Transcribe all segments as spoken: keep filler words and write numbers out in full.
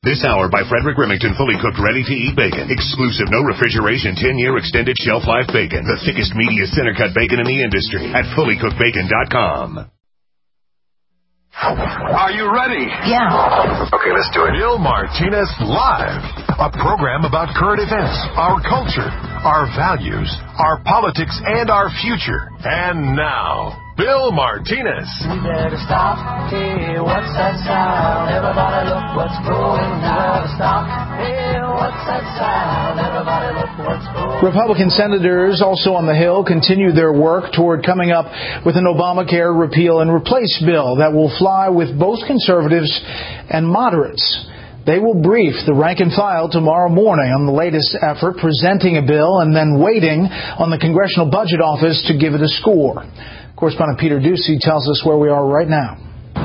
This hour by Frederick Remington, fully cooked, ready-to-eat bacon. Exclusive, no refrigeration, ten-year extended shelf life bacon. The thickest, meatiest center-cut bacon in the industry at fully cooked bacon dot com. Are you ready? Yeah. Okay, let's do it. Bill Martinez Live, a program about current events, our culture, our values, our politics, and our future. And now, Bill Martinez. We better stop. Hey, what's that sound? Everybody look what's going down. Stop. Hey, what's that sound? Everybody look what's going. Republican senators also on the Hill continue their work toward coming up with an Obamacare repeal and replace bill that will fly with both conservatives and moderates. They will brief the rank and file tomorrow morning on the latest effort, presenting a bill and then waiting on the Congressional Budget Office to give it a score. Correspondent Peter Ducey tells us where we are right now.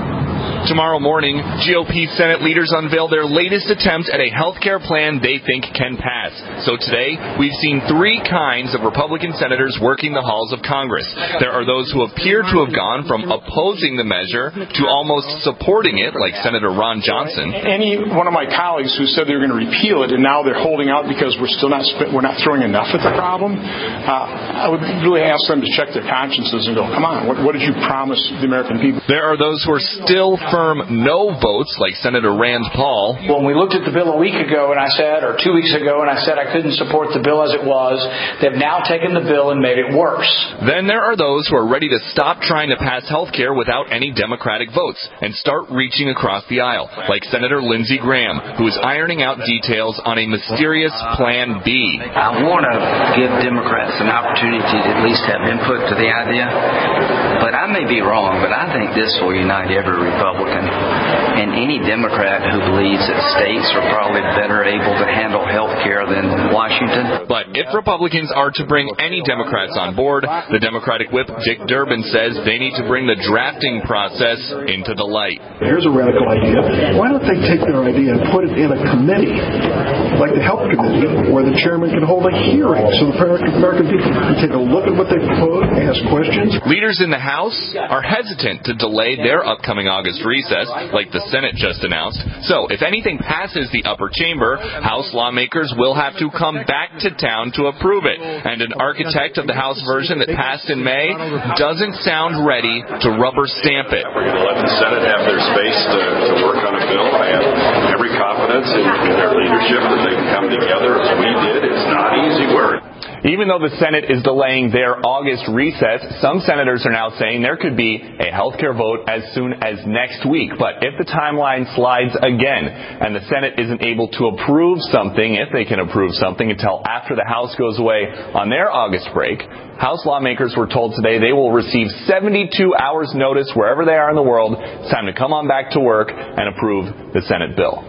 Tomorrow morning, G O P Senate leaders unveil their latest attempt at a health care plan they think can pass. So today, we've seen three kinds of Republican senators working the halls of Congress. There are those who appear to have gone from opposing the measure to almost supporting it, like Senator Ron Johnson. Any one of my colleagues who said they were going to repeal it and now they're holding out because we're still not we're not throwing enough at the problem, uh, I would really ask them to check their consciences and go, come on, what, what did you promise the American people? There are those who are still firm no votes, like Senator Rand Paul. When we looked at the bill a week ago, and I said, or two weeks ago, and I said I couldn't support the bill as it was, they've now taken the bill and made it worse. Then there are those who are ready to stop trying to pass health care without any Democratic votes and start reaching across the aisle, like Senator Lindsey Graham, who is ironing out details on a mysterious Plan B. I want to give Democrats an opportunity to at least have input to the idea, but I may be wrong, but I think this will unite every Republican and any Democrat who believes that states are probably better able to handle health care than Washington. But if Republicans are to bring any Democrats on board, the Democratic whip Dick Durbin says they need to bring the drafting process into the light. Here's a radical idea. Why don't they take their idea and put it in a committee, like the Health Committee, where the chairman can hold a hearing so the American people can take a look at what they propose, ask questions. Leaders in the House are hesitant to delay their upcoming August recess, like the Senate just announced. So, if anything passes the upper chamber, House lawmakers will have to come back to town to approve it. And an architect of the House version that passed in May doesn't sound ready to rubber stamp it. We're going to let the Senate have their space to, to work on a bill. I have every confidence in, in their leadership that they can come together as we did. It's not easy work. Even though the Senate is delaying their August recess, some senators are now saying there could be a health care vote as soon as next week. But if the timeline slides again and the Senate isn't able to approve something, if they can approve something until after the House goes away on their August break, House lawmakers were told today they will receive seventy-two hours notice wherever they are in the world. It's time to come on back to work and approve the Senate bill.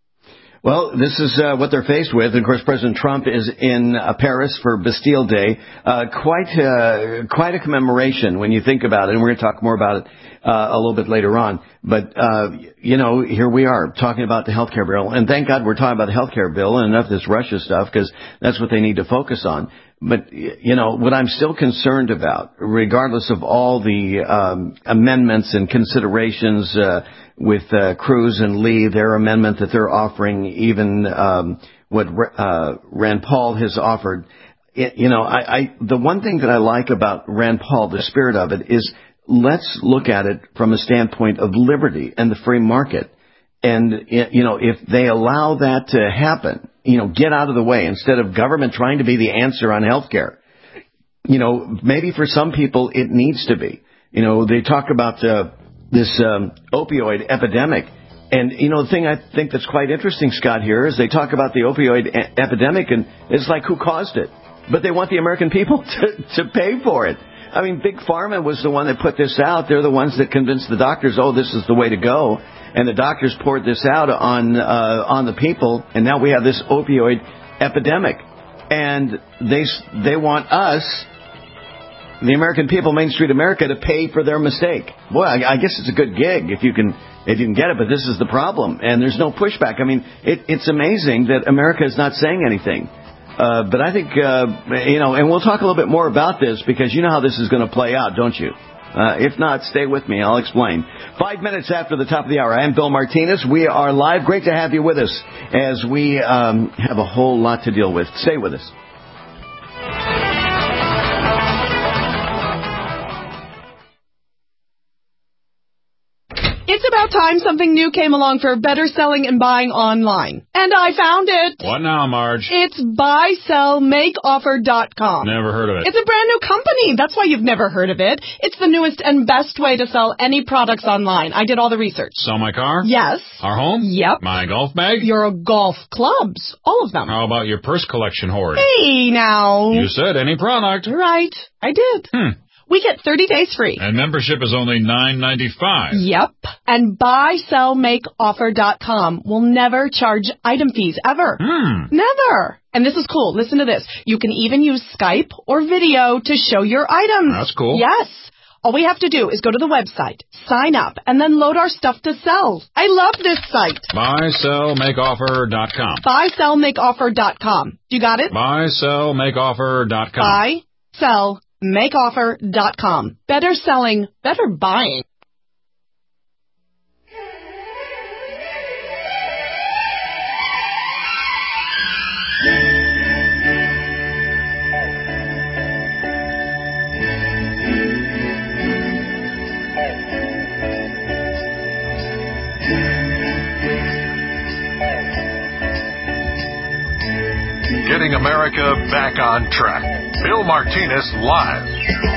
Well, this is uh, what they're faced with. And, of course, President Trump is in uh, Paris for Bastille Day. Uh, quite, uh, quite a commemoration when you think about it. And we're going to talk more about it uh, a little bit later on. But, uh, you know, here we are talking about the health care bill. And thank God we're talking about the health care bill and enough of this Russia stuff, because that's what they need to focus on. But, you know, what I'm still concerned about, regardless of all the um, amendments and considerations uh, with uh, Cruz and Lee, their amendment that they're offering, even um, what uh, Rand Paul has offered, it, you know, I, I the one thing that I like about Rand Paul, the spirit of it, is let's look at it from a standpoint of liberty and the free market. And, you know, if they allow that to happen, you know, get out of the way instead of government trying to be the answer on health care. You know, maybe for some people it needs to be. You know, they talk about uh, this um, opioid epidemic. And, you know, the thing I think that's quite interesting, Scott, here is they talk about the opioid e- epidemic, and it's like who caused it. But they want the American people to, to pay for it. I mean, Big Pharma was the one that put this out. They're the ones that convinced the doctors, oh, this is the way to go. And the doctors poured this out on uh, on the people, and now we have this opioid epidemic. And they they want us, the American people, Main Street America, to pay for their mistake. Boy, I, I guess it's a good gig if you can if you can get it, but this is the problem, and there's no pushback. I mean, it, it's amazing that America is not saying anything. Uh, but I think, uh, you know, and we'll talk a little bit more about this because you know how this is going to play out, don't you? Uh, if not, stay with me. I'll explain. Five minutes after the top of the hour, I'm Bill Martinez. We are live. Great to have you with us as we um, have a whole lot to deal with. Stay with us. It's about time something new came along for better selling and buying online. And I found it. What now, Marge? It's buy sell make offer dot com. Never heard of it. It's a brand new company. That's why you've never heard of it. It's the newest and best way to sell any products online. I did all the research. Sell my car? Yes. Our home? Yep. My golf bag? Your golf clubs. All of them. How about your purse collection hoard? Hey, now. You said any product. Right. I did. Hmm. We get thirty days free. And membership is only nine ninety-five. Yep. And buy sell make offer dot com will never charge item fees, ever. Hmm. Never. And this is cool. Listen to this. You can even use Skype or video to show your items. That's cool. Yes. All we have to do is go to the website, sign up, and then load our stuff to sell. I love this site. buy sell make offer dot com. buy sell make offer dot com. You got it? buy sell make offer dot com. buy sell make offer dot com. Better selling, better buying. Getting America back on track. Bill Martinez live.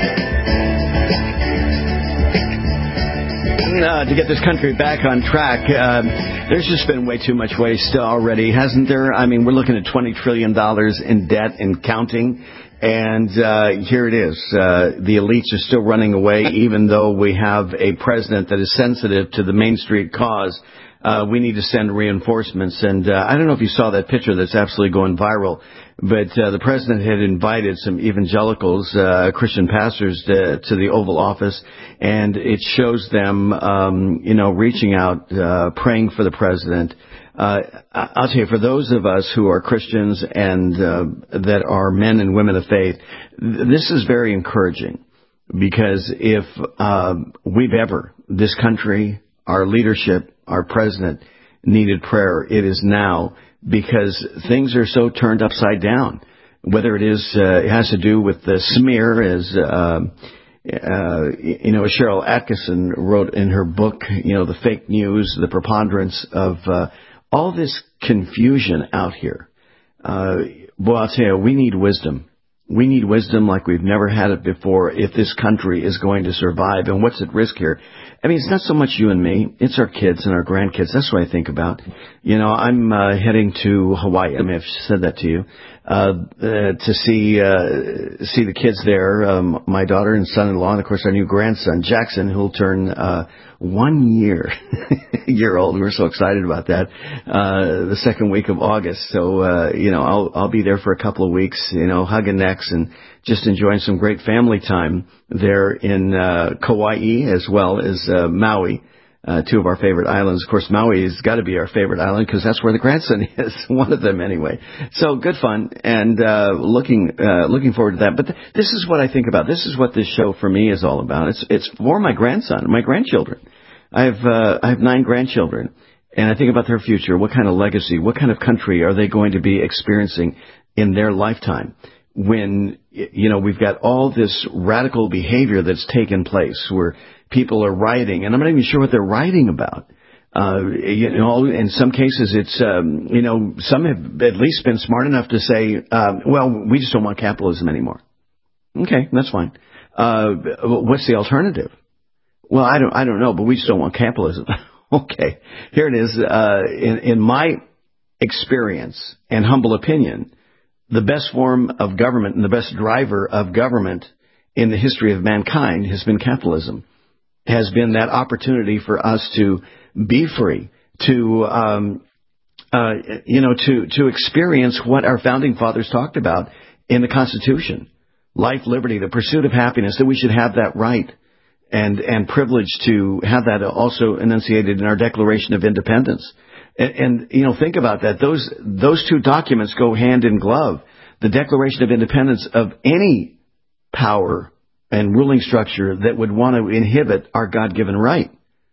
Uh, to get this country back on track, uh, there's just been way too much waste already, hasn't there? I mean, we're looking at twenty trillion dollars in debt and counting. And uh, here it is. Uh, the elites are still running away, even though we have a president that is sensitive to the Main Street cause. Uh, we need to send reinforcements. And uh, I don't know if you saw that picture that's absolutely going viral, but uh, the president had invited some evangelicals, uh, Christian pastors, to, to the Oval Office, and it shows them, um, you know, reaching out, uh, praying for the president. Uh, I'll tell you, for those of us who are Christians and uh, that are men and women of faith, th- this is very encouraging, because if uh, we've ever, this country, our leadership, our president needed prayer, it is now, because things are so turned upside down. Whether it is, uh, it has to do with the smear, as uh, uh, you know, Cheryl Atkinson wrote in her book, you know, the fake news, the preponderance of uh, all this confusion out here. Uh, boy, I'll tell you, we need wisdom. We need wisdom like we've never had it before if this country is going to survive. And what's at risk here? I mean, it's not so much you and me. It's our kids and our grandkids. That's what I think about. You know, I'm uh, heading to Hawaii. I may have said that to you. Uh, uh, to see uh, see the kids there, um, my daughter and son-in-law, and of course our new grandson, Jackson, who'll turn uh, one year, year old. We're so excited about that. Uh, the second week of August. So, uh, you know, I'll I'll be there for a couple of weeks, you know, hugging necks and just enjoying some great family time there in uh, Kauai as well as uh, Maui. Uh, two of our favorite islands. Of course, Maui has got to be our favorite island because that's where the grandson is. One of them, anyway. So good fun, and uh, looking uh, looking forward to that. But th- this is what I think about. This is what this show for me is all about. It's it's for my grandson, my grandchildren. I have uh, I have nine grandchildren, and I think about their future. What kind of legacy? What kind of country are they going to be experiencing in their lifetime? When, you know, we've got all this radical behavior that's taken place where people are rioting, and I'm not even sure what they're rioting about. Uh, you know, in some cases it's, um, you know, some have at least been smart enough to say, um, well, we just don't want capitalism anymore. Okay, that's fine. Uh, what's the alternative? Well, I don't, I don't know, but we just don't want capitalism. Okay, here it is. Uh, in, in my experience and humble opinion, the best form of government and the best driver of government in the history of mankind has been capitalism, has been that opportunity for us to be free, to, um, uh, you know, to, to experience what our founding fathers talked about in the Constitution. Life, liberty, the pursuit of happiness, that we should have that right and, and privilege to have that also enunciated in our Declaration of Independence. And, and, you know, think about that. Those, those two documents go hand in glove. The Declaration of Independence of any power and ruling structure that would want to inhibit our God-given right.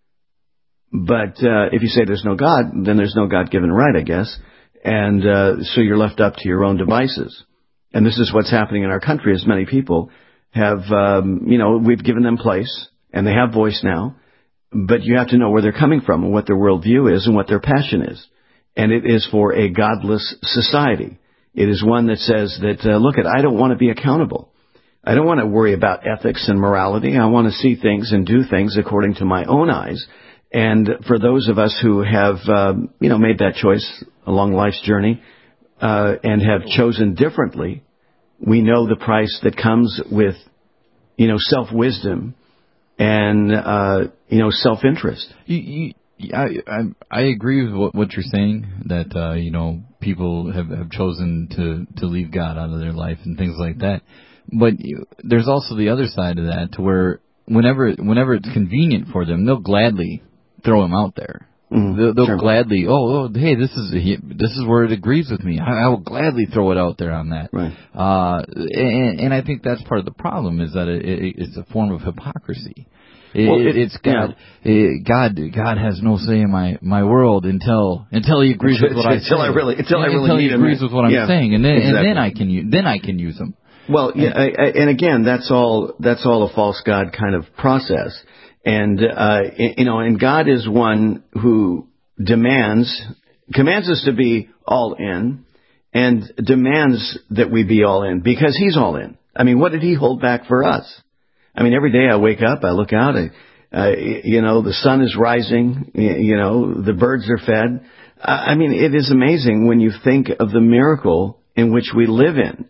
But uh, if you say there's no God, then there's no God-given right, I guess. And uh, so you're left up to your own devices. And this is what's happening in our country, as many people have, um, you know, we've given them place, and they have voice now. But you have to know where they're coming from and what their worldview is and what their passion is. And it is for a godless society. It is one that says that, uh, look, I don't want to be accountable. I don't want to worry about ethics and morality. I want to see things and do things according to my own eyes. And for those of us who have, um, you know, made that choice along life's journey uh, and have chosen differently, we know the price that comes with, you know, self-wisdom and, uh, you know, self-interest. You, you, I, I, I agree with what, what you're saying, that, uh, you know, people have, have chosen to, to leave God out of their life and things like that. But you, there's also the other side of that, to where whenever whenever it's convenient for them, they'll gladly throw him out there. Mm, they'll they'll sure. gladly, oh, oh, hey, this is this is where it agrees with me. I, I will gladly throw it out there on that. Right. Uh, and, and I think that's part of the problem, is that it, it, it's a form of hypocrisy. It, well, it, it's God. Yeah. It, God. God has no say in my, my world until until He agrees with what I say. Until I really until I really until He need agrees him. with what I'm yeah, saying, and then exactly. and then I can use then I can use them. Well, yeah, I, I, and again, that's all. That's all a false God kind of process, and uh, you know, and God is one who demands, commands us to be all in, and demands that we be all in because He's all in. I mean, what did He hold back for us? I mean, every day I wake up, I look out, I, uh, you know, the sun is rising, you know, the birds are fed. I mean, it is amazing when you think of the miracle in which we live in.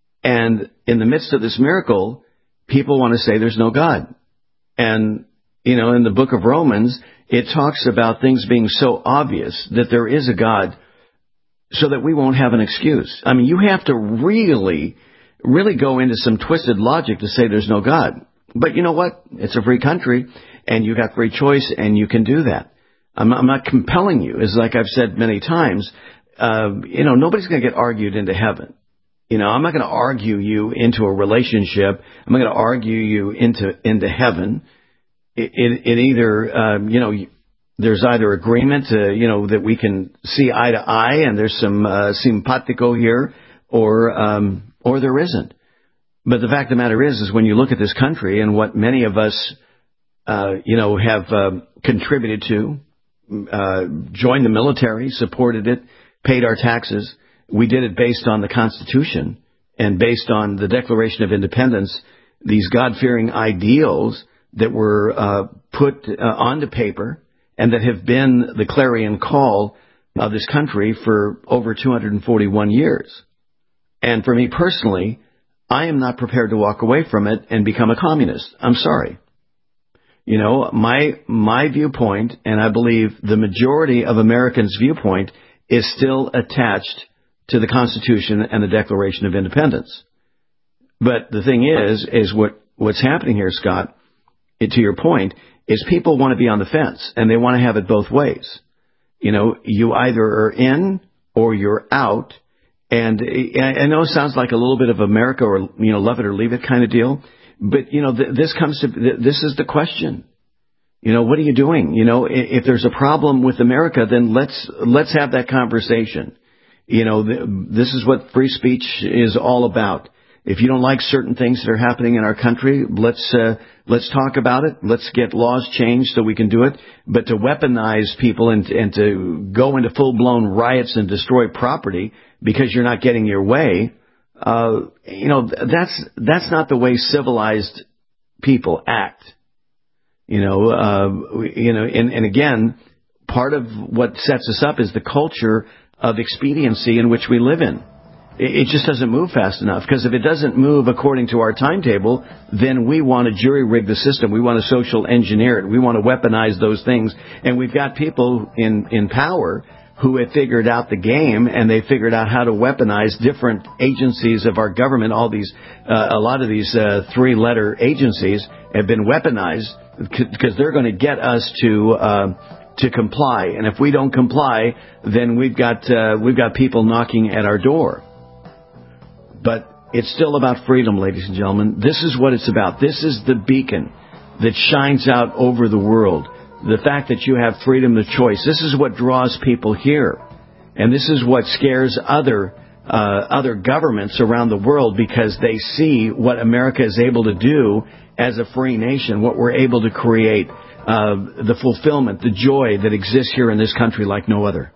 And in the midst of this miracle, people want to say there's no God. And, you know, in the book of Romans, it talks about things being so obvious that there is a God so that we won't have an excuse. I mean, you have to really, really go into some twisted logic to say there's no God. But you know what? It's a free country, and you got free choice, and you can do that. I'm not, I'm not compelling you. It's like I've said many times, uh, you know, nobody's going to get argued into heaven. You know, I'm not going to argue you into a relationship. I'm not going to argue you into into heaven. It, it, it either, um, you know, there's either agreement, uh, you know, that we can see eye to eye, and there's some uh, simpatico here, or um, or there isn't. But the fact of the matter is, is when you look at this country and what many of us, uh, you know, have uh, contributed to, uh, joined the military, supported it, paid our taxes. We did it based on the Constitution and based on the Declaration of Independence, these God-fearing ideals that were uh, put uh, onto paper and that have been the clarion call of this country for over two hundred forty-one years. And for me personally, I am not prepared to walk away from it and become a communist. I'm sorry. You know, my my viewpoint, and I believe the majority of Americans' viewpoint, is still attached to the Constitution and the Declaration of Independence. But the thing is, is what, what's happening here, Scott, to your point, is people want to be on the fence, and they want to have it both ways. You know, you either are in or you're out. And I know it sounds like a little bit of America, or, you know, love it or leave it kind of deal. But, you know, th- this comes to, th- this is the question. You know, what are you doing? You know, if, if there's a problem with America, then let's, let's have that conversation. You know, th- this is what free speech is all about. If you don't like certain things that are happening in our country, let's, uh, let's talk about it. Let's get laws changed so we can do it. But to weaponize people and, and to go into full-blown riots and destroy property because you're not getting your way, uh, you know, that's, that's not the way civilized people act. You know, uh, you know, and, and again, part of what sets us up is the culture of expediency in which we live in. It just doesn't move fast enough, because if it doesn't move according to our timetable, then we want to jury rig the system. We want to social engineer it. We want to weaponize those things. And we've got people in, in power who have figured out the game, and they figured out how to weaponize different agencies of our government. All these, uh, a lot of these uh, three-letter agencies have been weaponized because they're going to get us to uh, to comply. And if we don't comply, then we've got uh, we've got people knocking at our door. But It's still about freedom, ladies and gentlemen. This is what it's about. This is the beacon that shines out over the world. The fact that you have freedom of choice. This is what draws people here. And this is what scares other uh, other governments around the world, because they see what America is able to do as a free nation, what we're able to create, uh, the fulfillment, the joy that exists here in this country like no other.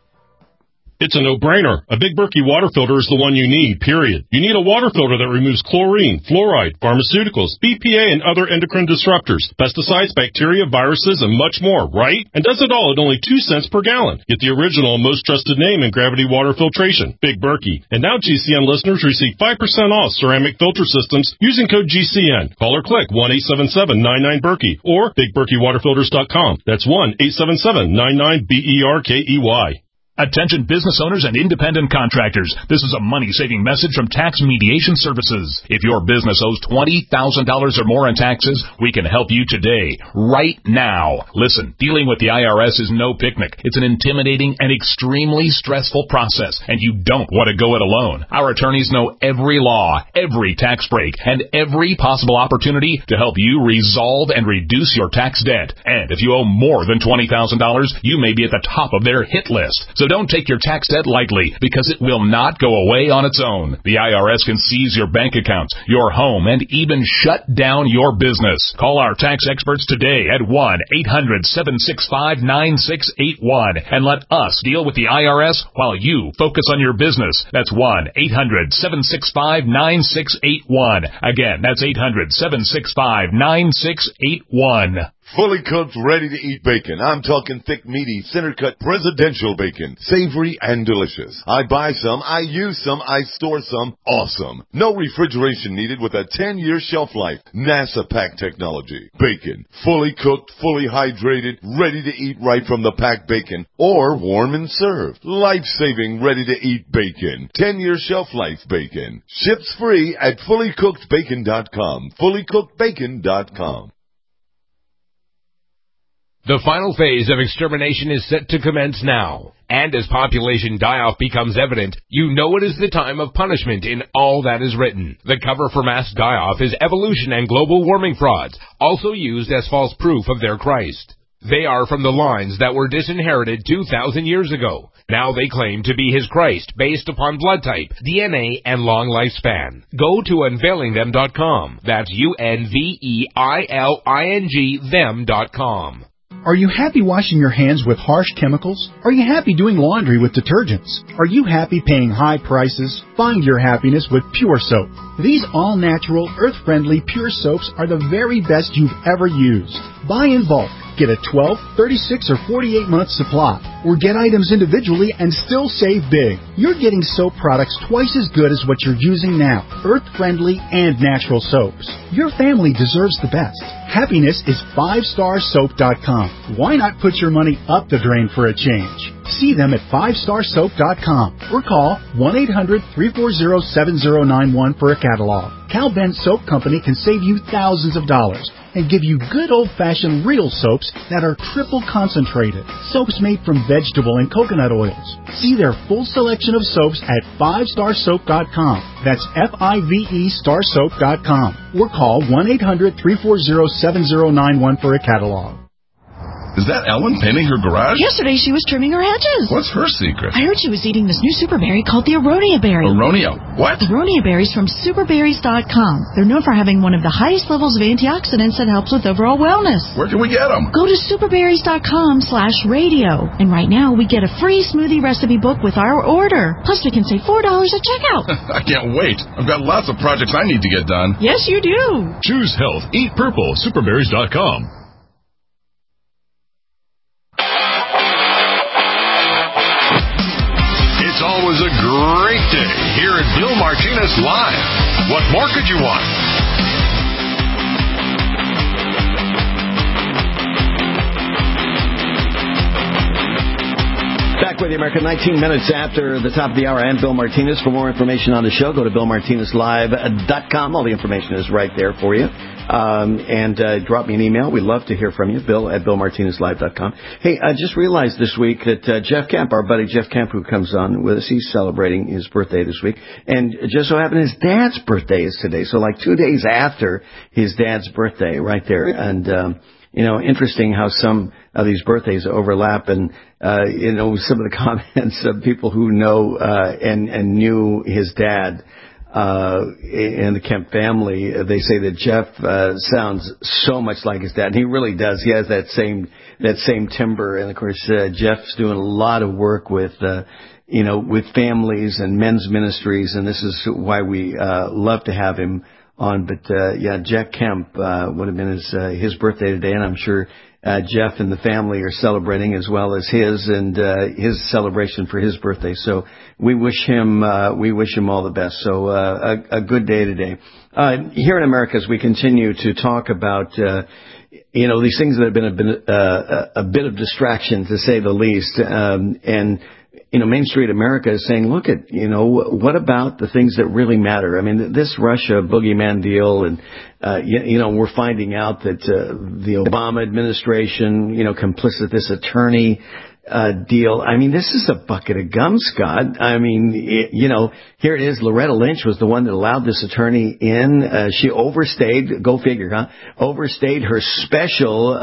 It's a no-brainer. A Big Berkey water filter is the one you need, period. You need a water filter that removes chlorine, fluoride, pharmaceuticals, B P A, and other endocrine disruptors, pesticides, bacteria, viruses, and much more, right? And does it all at only two cents per gallon. Get the original and most trusted name in gravity water filtration, Big Berkey. And now G C N listeners receive five percent off ceramic filter systems using code G C N. Call or click one eight seven seven nine nine Berkey or big berkey water filters dot com. That's one eight seven seven nine nine B E R K E Y. Attention business owners and independent contractors. This is a money-saving message from Tax Mediation Services. If your business owes twenty thousand dollars or more in taxes, we can help you today, right now. Listen, dealing with the I R S is no picnic. It's an intimidating and extremely stressful process, and you don't want to go it alone. Our attorneys know every law, every tax break, and every possible opportunity to help you resolve and reduce your tax debt. And if you owe more than twenty thousand dollars, you may be at the top of their hit list. So don't take your tax debt lightly, because it will not go away on its own. The I R S can seize your bank accounts, your home, and even shut down your business. Call our tax experts today at one eight hundred seven six five nine six eight one and let us deal with the I R S while you focus on your business. That's one eight hundred seven six five nine six eight one. Again, that's eight hundred seven six five nine six eight one. Fully cooked, ready-to-eat bacon. I'm talking thick, meaty, center-cut presidential bacon. Savory and delicious. I buy some, I use some, I store some. Awesome. No refrigeration needed with a ten-year shelf life. NASA pack technology. Bacon. Fully cooked, fully hydrated, ready to eat right from the packed bacon. Or warm and served. Life-saving, ready-to-eat bacon. ten-year shelf life bacon. Ships free at fully cooked bacon dot com. fully cooked bacon dot com. The final phase of extermination is set to commence now. And as population die-off becomes evident, you know it is the time of punishment in all that is written. The cover for mass die-off is evolution and global warming frauds, also used as false proof of their Christ. They are from the lines that were disinherited two thousand years ago. Now they claim to be his Christ based upon blood type, D N A, and long lifespan. Go to unveiling them dot com. That's U N V E I L I N G them dot com. Are you happy washing your hands with harsh chemicals? Are you happy doing laundry with detergents? Are you happy paying high prices? Find your happiness with Pure Soap. These all-natural, earth-friendly Pure Soaps are the very best you've ever used. Buy in bulk. Get a twelve, thirty-six, or forty-eight month supply. Or get items individually and still save big. You're getting soap products twice as good as what you're using now. Earth-friendly and natural soaps. Your family deserves the best. Happiness is five star soap dot com. Why not put your money up the drain for a change? See them at five star soap dot com or call one eight hundred three four zero seven zero nine one for a catalog. Cal Ben Soap Company can save you thousands of dollars and give you good old-fashioned real soaps that are triple concentrated. Soaps made from vegetable and coconut oils. See their full selection of soaps at five star soap dot com. That's F I V E star soap dot com. Or call one eight hundred three four zero seven zero nine one for a catalog. Is that Ellen painting her garage? Yesterday she was trimming her hedges. What's her secret? I heard she was eating this new super berry called the Aronia berry. Aronia? What? Aronia berries from super berries dot com. They're known for having one of the highest levels of antioxidants that helps with overall wellness. Where can we get them? Go to super berries dot com slash radio. And right now we get a free smoothie recipe book with our order. Plus we can save four dollars at checkout. I can't wait. I've got lots of projects I need to get done. Yes, you do. Choose health. Eat purple. super berries dot com. It's always a great day here at Bill Martinez Live. What more could you want? Back Back with you, America. nineteen minutes after the top of the hour. I'm Bill Martinez. For more information on the show, go to bill martinez live dot com. All the information is right there for you. Um, and uh, drop me an email. We'd love to hear from you, Bill at bill martinez live dot com. Hey, I just realized this week that uh, Jeff Kemp, our buddy Jeff Kemp, who comes on with us, he's celebrating his birthday this week. And it just so happened his dad's birthday is today. So like two days after his dad's birthday, right there. And, um, you know, interesting how some of these birthdays overlap. And, uh, you know, some of the comments of people who know uh, and, and knew his dad. Uh, in the Kemp family, they say that Jeff uh, sounds so much like his dad. And he really does. He has that same that same timbre. And of course, uh, Jeff's doing a lot of work with, uh, you know, with families and men's ministries. And this is why we uh, love to have him on. But uh, yeah, Jack Kemp uh, would have been his uh, his birthday today, and I'm sure uh, Jeff and the family are celebrating as well as his and uh, his celebration for his birthday. So we wish him uh, we wish him all the best. So uh, a, a good day today. Uh, here in America, as we continue to talk about uh, you know these things that have been a bit, uh, a bit of distraction, to say the least, um, and you know, Main Street America is saying, look at, you know, what about the things that really matter? I mean, this Russia boogeyman deal, and, uh, you, you know, we're finding out that uh, the Obama administration, you know, complicit this attorney uh, deal. I mean, this is a bucket of gum, Scott. I mean, it, you know, here it is. Loretta Lynch was the one that allowed this attorney in. Uh, she overstayed, go figure, huh? Overstayed her special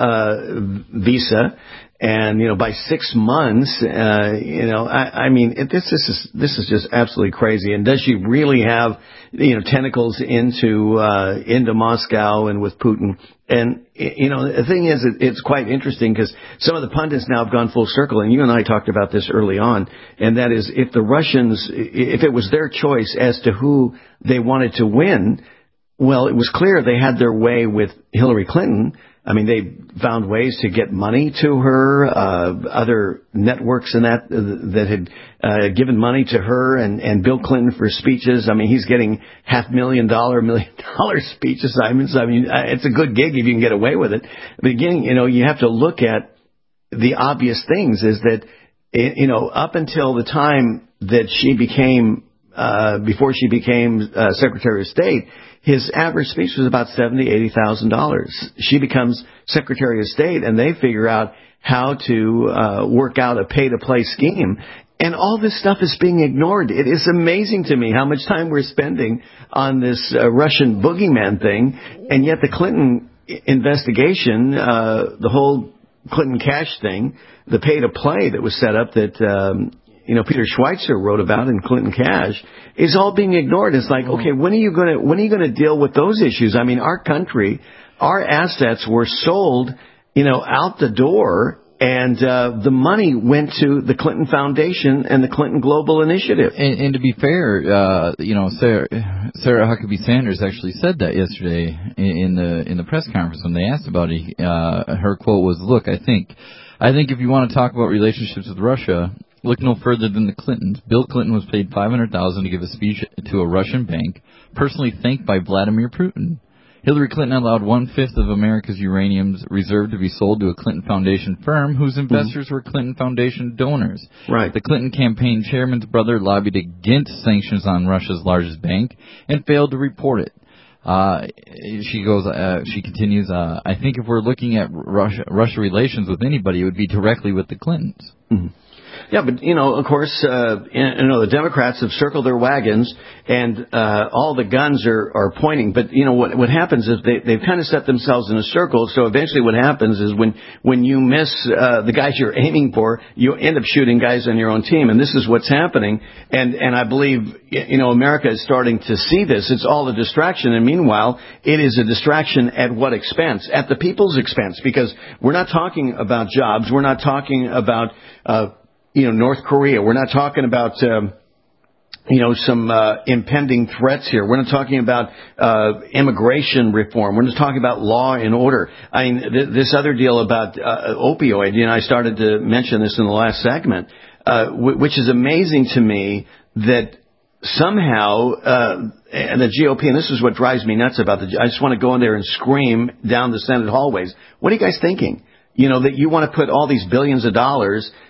uh, visa. And, you know, by six months, uh, you know, I, I mean, it, this, this is, this is just absolutely crazy. And does she really have, you know, tentacles into, uh, into Moscow and with Putin? And, you know, the thing is, it, it's quite interesting because some of the pundits now have gone full circle. And you and I talked about this early on. And that is, if the Russians, if it was their choice as to who they wanted to win, well, it was clear they had their way with Hillary Clinton. I mean, they found ways to get money to her, uh, other networks and that, uh, that had, uh, given money to her and, and Bill Clinton for speeches. I mean, he's getting half million dollar, million dollar speech assignments. I mean, it's a good gig if you can get away with it. But again, you know, you have to look at the obvious things is that, you know, up until the time that she became, uh, before she became, uh, Secretary of State, his average speech was about seventy, eighty thousand dollars. She becomes Secretary of State, and they figure out how to uh, work out a pay-to-play scheme. And all this stuff is being ignored. It is amazing to me how much time we're spending on this uh, Russian boogeyman thing, and yet the Clinton investigation, uh, the whole Clinton cash thing, the pay-to-play that was set up that um, you know Peter Schweitzer wrote about in Clinton Cash, is all being ignored. It's like, okay, when are you going to when are you going to deal with those issues? I mean, our country, our assets were sold, you know, out the door, and uh, the money went to the Clinton Foundation and the Clinton Global Initiative. And, and to be fair, uh, you know, Sarah, Sarah Huckabee Sanders actually said that yesterday in the in the press conference when they asked about it. Uh, her quote was, "Look, I think, I think if you want to talk about relationships with Russia, look no further than the Clintons. Bill Clinton was paid five hundred thousand dollars to give a speech to a Russian bank, personally thanked by Vladimir Putin. Hillary Clinton allowed one-fifth of America's uranium reserve to be sold to a Clinton Foundation firm whose investors mm-hmm. were Clinton Foundation donors. Right. The Clinton campaign chairman's brother lobbied against sanctions on Russia's largest bank and failed to report it." Uh, she goes, uh, she continues, uh, I think if we're looking at Russia, Russia relations with anybody, it would be directly with the Clintons. Mm-hmm. Yeah, but, you know, of course, uh, you know, the Democrats have circled their wagons and uh, all the guns are, are pointing. But, you know, what what happens is they, they've kind of set themselves in a circle. So eventually what happens is when, when you miss uh, the guys you're aiming for, you end up shooting guys on your own team. And this is what's happening. And, and I believe, you know, America is starting to see this. It's all a distraction. And meanwhile, it is a distraction at what expense? At the people's expense. Because we're not talking about jobs. We're not talking about uh you know, North Korea. We're not talking about, um, you know, some uh, impending threats here. We're not talking about uh, immigration reform. We're not talking about law and order. I mean, th- this other deal about uh, opioid, you know, I started to mention this in the last segment, uh, w- which is amazing to me that somehow, uh, and the G O P, and this is what drives me nuts about the, I just want to go in there and scream down the Senate hallways. What are you guys thinking? You know, that you want to put all these billions of dollars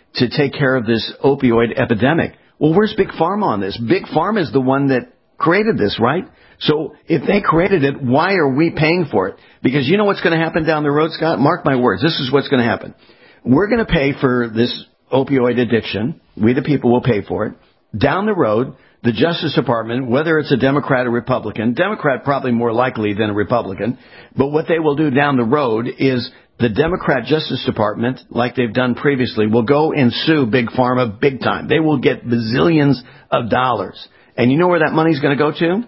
to take care of this opioid epidemic. Well, where's Big Pharma on this? Big Pharma is the one that created this, right? So if they created it, why are we paying for it? Because you know what's going to happen down the road, Scott? Mark my words. This is what's going to happen. We're going to pay for this opioid addiction. We, the people, will pay for it. Down the road, the Justice Department, whether it's a Democrat or Republican, Democrat probably more likely than a Republican, but what they will do down the road is the Democrat Justice Department, like they've done previously, will go and sue Big Pharma big time. They will get bazillions of dollars. And you know where that money's going to go to?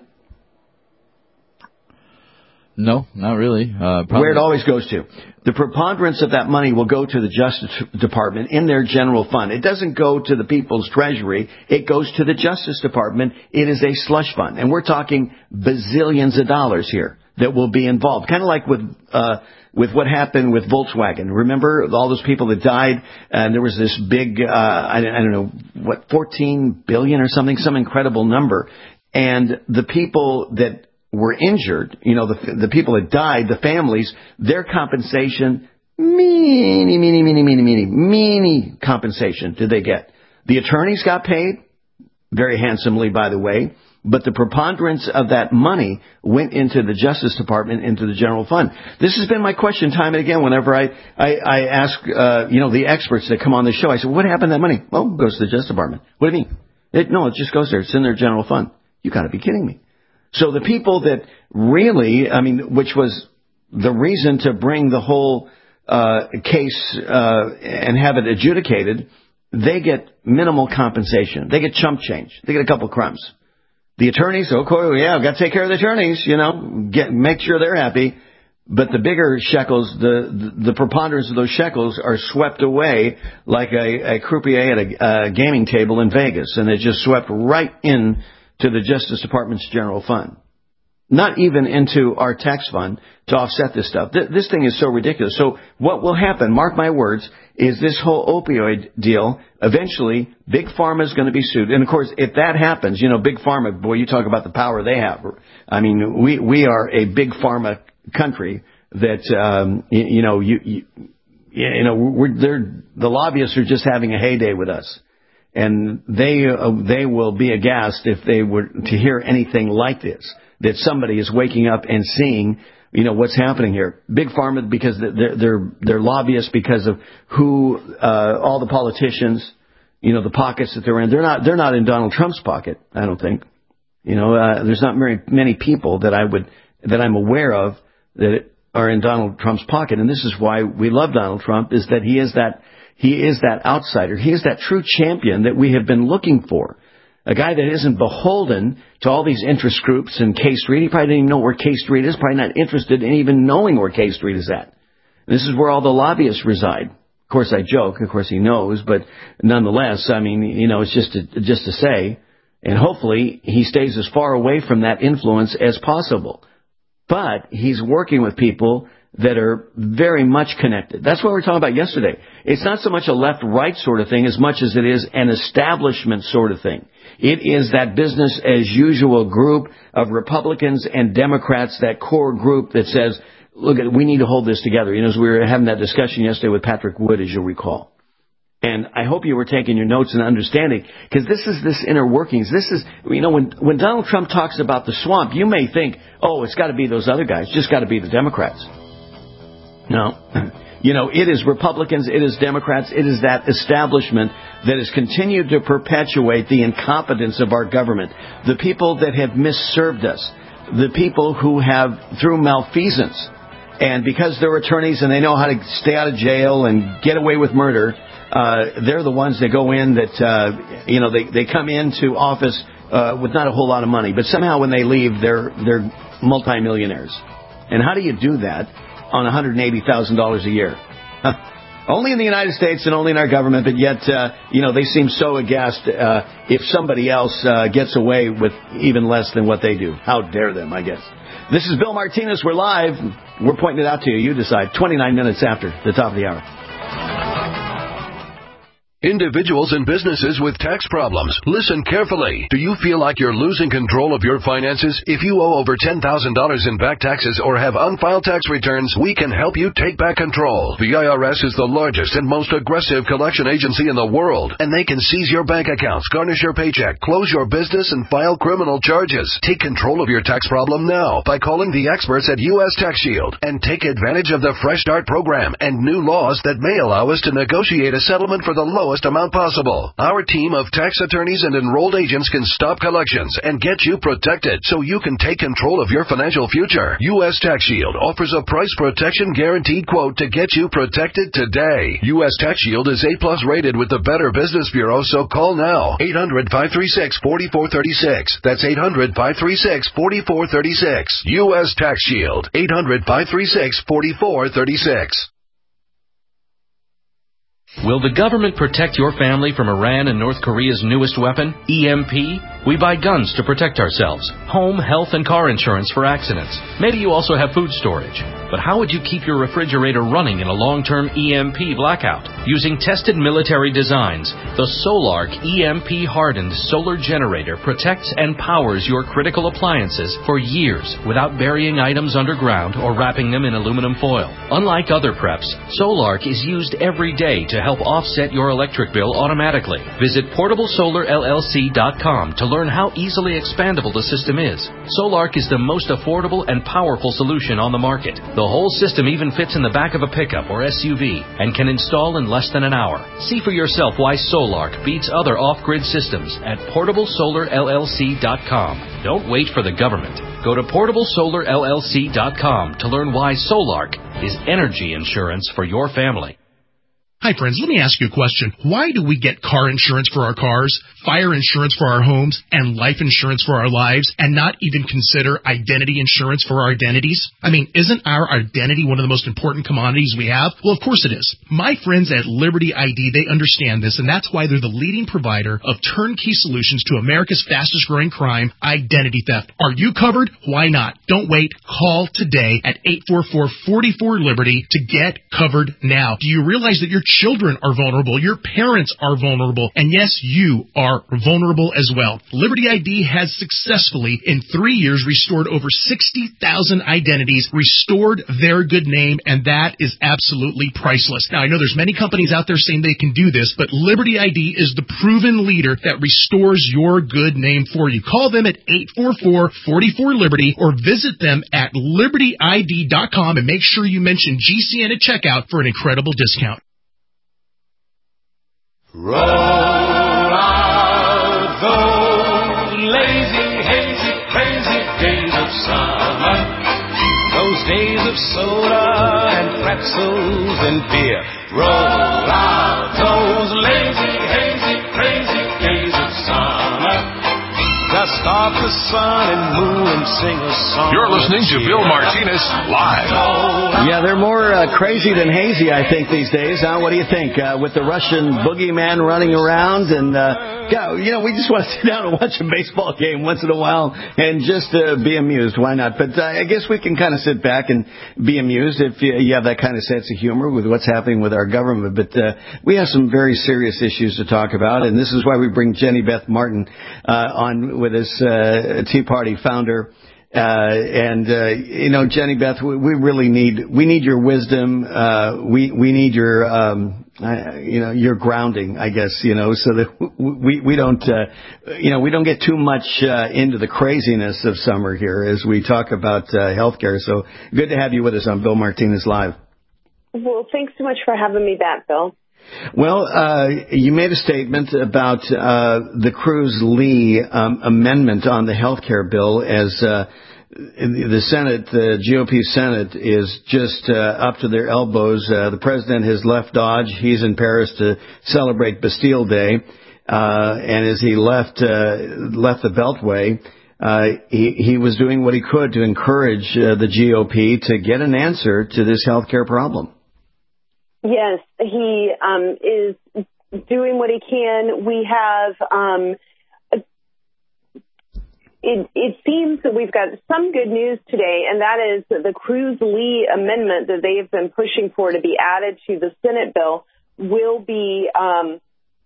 No, not really. Uh, Where it always goes to. The preponderance of that money will go to the Justice Department in their general fund. It doesn't go to the people's treasury. It goes to the Justice Department. It is a slush fund. And we're talking bazillions of dollars here that will be involved. Kind of like with, uh, with what happened with Volkswagen. Remember all those people that died? And there was this big, uh, I, I don't know, what, fourteen billion or something, some incredible number. And the people that were injured, you know, the the people that died, the families, their compensation, meeny, meeny, meeny, meeny, meeny, meeny compensation did they get. The attorneys got paid, very handsomely, by the way, but the preponderance of that money went into the Justice Department, into the general fund. This has been my question time and again whenever I, I, I ask, uh, you know, the experts that come on the show. I said, what happened to that money? Well, it goes to the Justice Department. What do you mean? It, no, it just goes there. It's in their general fund. You got to be kidding me. So the people that really, I mean, which was the reason to bring the whole uh, case uh, and have it adjudicated, they get minimal compensation. They get chump change. They get a couple crumbs. The attorneys, okay, yeah, I've got to take care of the attorneys, you know, get make sure they're happy. But the bigger shekels, the, the the preponderance of those shekels are swept away like a, a croupier at a, a gaming table in Vegas, and they're just swept right in to the Justice Department's general fund. Not even into our tax fund to offset this stuff. Th- this thing is so ridiculous. So what will happen, mark my words, is this whole opioid deal, eventually Big Pharma is going to be sued. And, of course, if that happens, you know, Big Pharma, boy, you talk about the power they have. I mean, we, we are a Big Pharma country that, um, you, you know, you, you, you know, we're, they're, the lobbyists are just having a heyday with us. And they uh, they will be aghast if they were to hear anything like this, that somebody is waking up and seeing, you know, what's happening here. Big Pharma, because they're they're they're lobbyists because of who uh, all the politicians, you know, the pockets that they're in. They're not they're not in Donald Trump's pocket, I don't think. You know, uh, there's not very many people that I would that I'm aware of that are in Donald Trump's pocket, and this is why we love Donald Trump, is that he is that. He is that outsider. He is that true champion that we have been looking for. A guy that isn't beholden to all these interest groups and K Street. He probably didn't even know where K Street is, probably not interested in even knowing where K Street is at. This is where all the lobbyists reside. Of course, I joke. Of course, he knows. But nonetheless, I mean, you know, it's just to, just to say. And hopefully, he stays as far away from that influence as possible. But he's working with people that are very much connected. That's what we were talking about yesterday. It's not so much a left-right sort of thing as much as it is an establishment sort of thing. It is that business-as-usual group of Republicans and Democrats, that core group that says, look, we need to hold this together. You know, as we were having that discussion yesterday with Patrick Wood, as you'll recall. And I hope you were taking your notes and understanding, because this is this inner workings. This is, you know, when, when Donald Trump talks about the swamp, you may think, oh, it's got to be those other guys. It's just got to be the Democrats. No. You know, it is Republicans, it is Democrats, it is that establishment that has continued to perpetuate the incompetence of our government. The people that have misserved us. The people who have, through malfeasance, and because they're attorneys and they know how to stay out of jail and get away with murder, uh, they're the ones that go in that, uh, you know, they, they come into office uh, with not a whole lot of money. But somehow when they leave, they're, they're multimillionaires. And how do you do that on one hundred eighty thousand dollars a year? Huh. Only in the United States and only in our government, but yet, uh, you know, they seem so aghast uh, if somebody else uh, gets away with even less than what they do. How dare them, I guess. This is Bill Martinez. We're live. We're pointing it out to you. You decide. twenty-nine minutes after the top of the hour. Individuals and businesses with tax problems, listen carefully. Do you feel like you're losing control of your finances? If you owe over ten thousand dollars in back taxes or have unfiled tax returns, we can help you take back control. The I R S is the largest and most aggressive collection agency in the world, and they can seize your bank accounts, garnish your paycheck, close your business, and file criminal charges. Take control of your tax problem now by calling the experts at U S Tax Shield and take advantage of the Fresh Start program and new laws that may allow us to negotiate a settlement for the lowest amount possible. Our team of tax attorneys and enrolled agents can stop collections and get you protected so you can take control of your financial future. U S Tax Shield offers a price protection guaranteed quote to get you protected today. U S Tax Shield is A plus rated with the Better Business Bureau, so call now. eight hundred, five three six, four four three six. That's eight hundred, five three six, four four three six. U S Tax Shield. eight hundred, five three six, four four three six. Will the government protect your family from Iran and North Korea's newest weapon, E M P? We buy guns to protect ourselves, home, health, and car insurance for accidents. Maybe you also have food storage. But how would you keep your refrigerator running in a long-term E M P blackout? Using tested military designs, the Solark E M P-hardened solar generator protects and powers your critical appliances for years without burying items underground or wrapping them in aluminum foil. Unlike other preps, Solark is used every day to help offset your electric bill automatically. Visit portable solar L L C dot com to learn how easily expandable the system is. Solark is the most affordable and powerful solution on the market. The whole system even fits in the back of a pickup or S U V and can install in less than an hour. See for yourself why Solark beats other off-grid systems at portable solar L L C dot com. Don't wait for the government. Go to portable solar L L C dot com to learn why Solark is energy insurance for your family. Hi, friends. Let me ask you a question. Why do we get car insurance for our cars, fire insurance for our homes, and life insurance for our lives, and not even consider identity insurance for our identities? I mean, isn't our identity one of the most important commodities we have? Well, of course it is. My friends at Liberty I D, they understand this, and that's why they're the leading provider of turnkey solutions to America's fastest-growing crime, identity theft. Are you covered? Why not? Don't wait. Call today at eight four four, four four, Liberty to get covered now. Do you realize that your children are vulnerable, your parents are vulnerable, and yes, you are vulnerable as well. Liberty I D has successfully, in three years, restored over sixty thousand identities, restored their good name, and that is absolutely priceless. Now, I know there's many companies out there saying they can do this, but Liberty I D is the proven leader that restores your good name for you. Call them at eight four four, four four, Liberty or visit them at liberty I D dot com and make sure you mention G C N at checkout for an incredible discount. Roll out those lazy, hazy, crazy days of summer, those days of soda and pretzels and beer. Roll out those lazy, hazy, crazy days of summer. Dust off the sun and moon and sing a song. You're listening to Bill Martinez live. Yeah, they're more uh, crazy than hazy, I think, these days. Huh? What do you think? Uh, with the Russian boogeyman running around and, uh, yeah, you know, we just want to sit down and watch a baseball game once in a while and just uh, be amused. Why not? But uh, I guess we can kind of sit back and be amused if you, you have that kind of sense of humor with what's happening with our government. But uh, we have some very serious issues to talk about, and this is why we bring Jenny Beth Martin uh, on with us, uh, Tea Party founder. Uh, and, uh, you know, Jenny Beth, we, we really need, we need your wisdom. Uh, we, we need your, um, uh, you know, your grounding, I guess, you know, so that we, we don't, uh, you know, we don't get too much, uh, into the craziness of summer here as we talk about, uh, healthcare. So good to have you with us on Bill Martinez Live. Well, thanks so much for having me back, Bill. Well, uh, you made a statement about uh, the Cruz-Lee um, amendment on the health care bill as uh, the Senate, the G O P Senate, is just uh, up to their elbows. Uh, the president has left Dodge. He's in Paris to celebrate Bastille Day. Uh, and as he left uh, left the Beltway, uh, he, he was doing what he could to encourage uh, the G O P to get an answer to this health care problem. Yes, he um, is doing what he can. We have, um, it, it seems that we've got some good news today, and that is that the Cruz-Lee amendment that they have been pushing for to be added to the Senate bill will be um,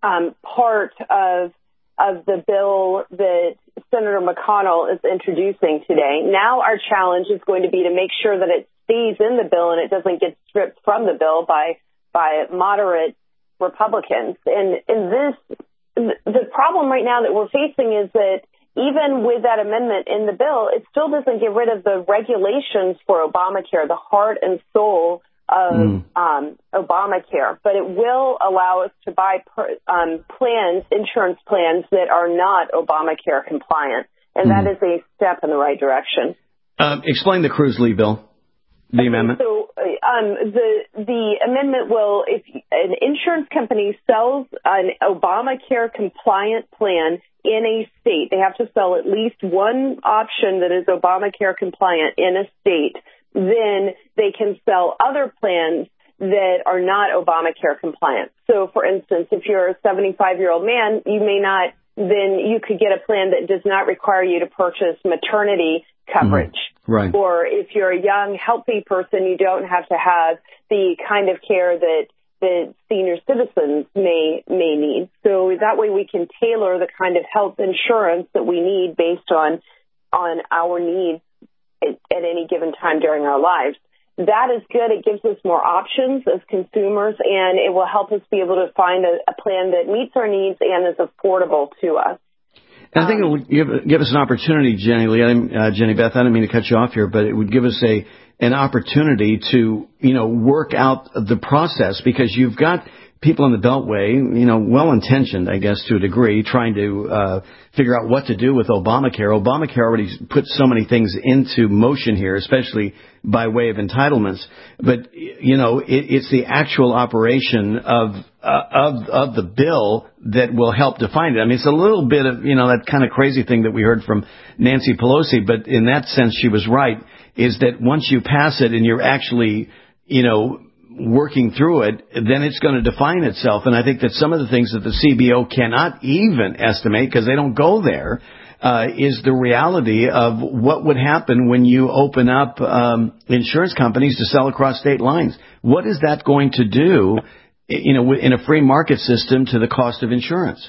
um, part of of the bill that Senator McConnell is introducing today. Now our challenge is going to be to make sure that it stays in the bill and it doesn't get stripped from the bill by by moderate Republicans. And, and this, the problem right now that we're facing is that even with that amendment in the bill, it still doesn't get rid of the regulations for Obamacare, the heart and soul of mm. um, Obamacare. But it will allow us to buy per, um, plans, insurance plans that are not Obamacare compliant. And mm. that is a step in the right direction. Uh, explain the Cruz-Lee bill, the okay, amendment. So um, the the amendment will, if an insurance company sells an Obamacare compliant plan in a state, they have to sell at least one option that is Obamacare compliant in a state, then they can sell other plans that are not Obamacare compliant. So, for instance, if you're a seventy-five-year-old man, you may not, then you could get a plan that does not require you to purchase maternity coverage. Mm-hmm. Right. Or if you're a young, healthy person, you don't have to have the kind of care that that senior citizens may may need. So that way we can tailor the kind of health insurance that we need based on on our needs at, at any given time during our lives. That is good. It gives us more options as consumers, and it will help us be able to find a, a plan that meets our needs and is affordable to us. And I think it would give, give us an opportunity, Jenny Lee, uh, Jenny Beth, I didn't mean to cut you off here, but it would give us a an opportunity to, you know, work out the process, because you've got people in the Beltway, you know, well-intentioned, I guess, to a degree, trying to uh, figure out what to do with Obamacare. Obamacare already put so many things into motion here, especially by way of entitlements. But, you know, it, it's the actual operation of uh, of of the bill that will help define it. I mean, it's a little bit of, you know, that kind of crazy thing that we heard from Nancy Pelosi, but in that sense, she was right, is that once you pass it and you're actually, you know, working through it, then it's going to define itself. And I think that some of the things that the C B O cannot even estimate, because they don't go there, uh, is the reality of what would happen when you open up um, insurance companies to sell across state lines. What is that going to do, you know, in a free market system to the cost of insurance?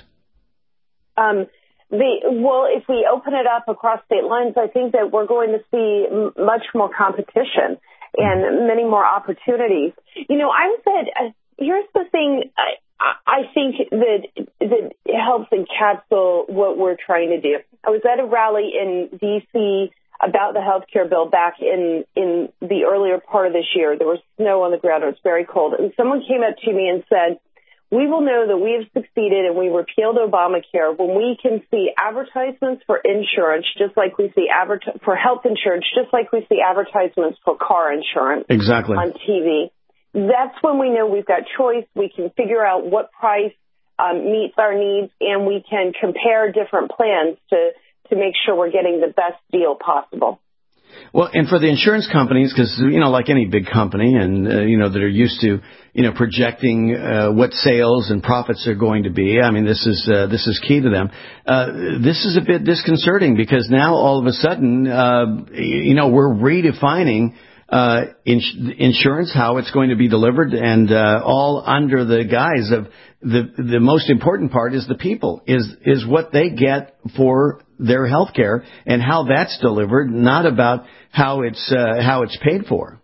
Um, the, well, if we open it up across state lines, I think that we're going to see m- much more competition and many more opportunities. You know, I was at, uh, here's the thing, I, I think that that helps encapsulate what we're trying to do. I was at a rally in D C about the health care bill back in, in the earlier part of this year. There was snow on the ground. It was very cold. And someone came up to me and said, we will know that we have succeeded and we repealed Obamacare when we can see advertisements for insurance, just like we see advert- for health insurance, just like we see advertisements for car insurance exactly. on T V. That's when we know we've got choice. We can figure out what price um, meets our needs, and we can compare different plans to, to make sure we're getting the best deal possible. Well, and for the insurance companies, because, you know, like any big company and, uh, you know, that are used to, you know, projecting uh, what sales and profits are going to be. I mean, this is uh, this is key to them. Uh, this is a bit disconcerting, because now all of a sudden, uh, you know, we're redefining uh, ins- insurance, how it's going to be delivered, and uh, all under the guise of the the most important part is the people, is is what they get for their health care and how that's delivered, not about how it's uh, how it's paid for.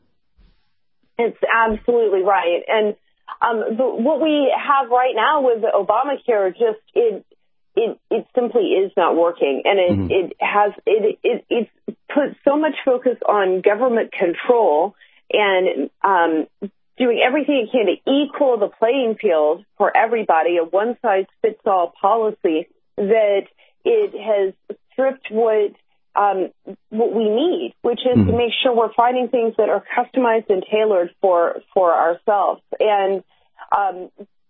It's absolutely right. And um, the, what we have right now with Obamacare, just it it it simply is not working, and it mm-hmm. it has it it it's put so much focus on government control and um, doing everything it can to equal the playing field for everybody, a one size fits all policy that it has stripped what um, what we need, which is mm-hmm. to make sure we're finding things that are customized and tailored for for ourselves. And um,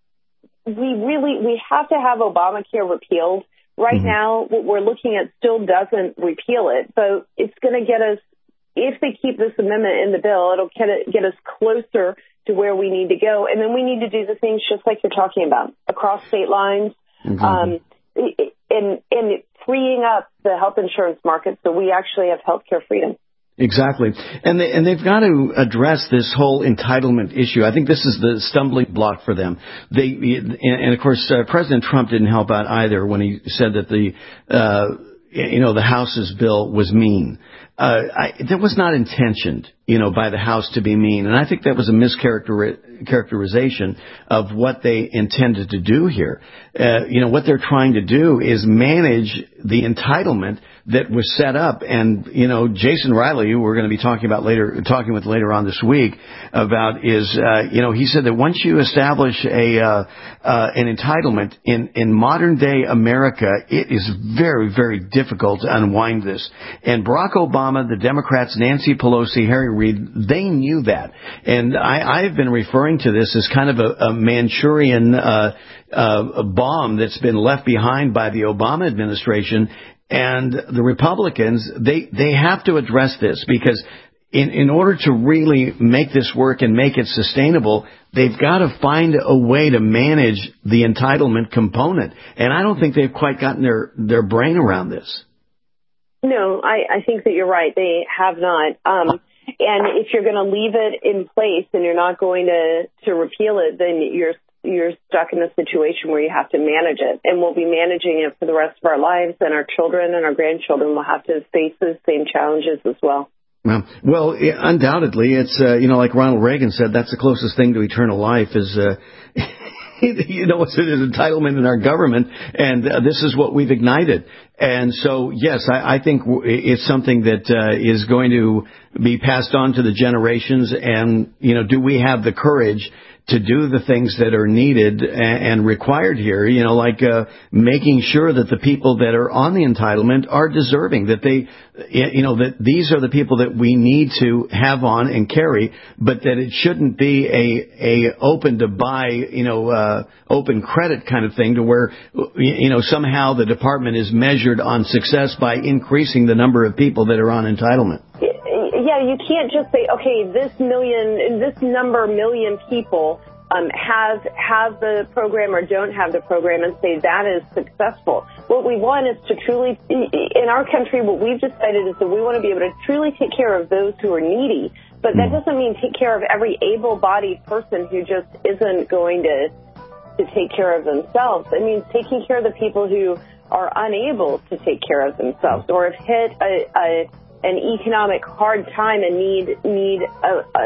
we really we have to have Obamacare repealed. Right mm-hmm. now, what we're looking at still doesn't repeal it, but it's going to get us, if they keep this amendment in the bill, it'll get, it, get us closer to where we need to go. And then we need to do the things just like you're talking about, across state lines. Mm-hmm. Um, and, and freeing up the health insurance market so we actually have health care freedom. Exactly. And they, and they've got to address this whole entitlement issue. I think this is the stumbling block for them. They, and, and of course, uh, President Trump didn't help out either when he said that the, uh, you know, the House's bill was mean. Uh, I, that was not intentioned, you know, by the House to be mean. And I think that was a mischaracterization of what they intended to do here. Uh, you know, what they're trying to do is manage the entitlement that was set up. And, you know, Jason Riley, who we're going to be talking about later, talking with later on this week about is, uh, you know, he said that once you establish a, uh, uh, an entitlement in, in modern day America, it is very, very difficult to unwind this. And Barack Obama, the Democrats, Nancy Pelosi, Harry Reid, they knew that. And I, I've been referring to this as kind of a, a Manchurian, uh, uh, a bomb that's been left behind by the Obama administration. And the Republicans, they, they have to address this because in, in order to really make this work and make it sustainable, they've got to find a way to manage the entitlement component. And I don't think they've quite gotten their, their brain around this. No, I, I think that you're right. They have not. Um, and if you're going to leave it in place and you're not going to, to repeal it, then you're you're stuck in a situation where you have to manage it. And we'll be managing it for the rest of our lives, and our children and our grandchildren will have to face the same challenges as well. Well, well, undoubtedly, it's, uh, you know, like Ronald Reagan said, that's the closest thing to eternal life is, uh, you know, it's an entitlement in our government, and uh, this is what we've ignited. And so, yes, I, I think it's something that uh, is going to be passed on to the generations. And, you know, do we have the courage to do the things that are needed and required here, you know, like uh, making sure that the people that are on the entitlement are deserving, that they, you know, that these are the people that we need to have on and carry, but that it shouldn't be a, a open to buy, you know, uh, open credit kind of thing to where, you know, somehow the department is measured on success by increasing the number of people that are on entitlement. Yeah, you can't just say, okay, this million, this number million people um, have have the program or don't have the program, and say that is successful. What we want is to truly, in our country, what we've decided is that we want to be able to truly take care of those who are needy. But that doesn't mean take care of every able-bodied person who just isn't going to to take care of themselves. It means taking care of the people who are unable to take care of themselves or have hit a, a an economic hard time and need need a, a,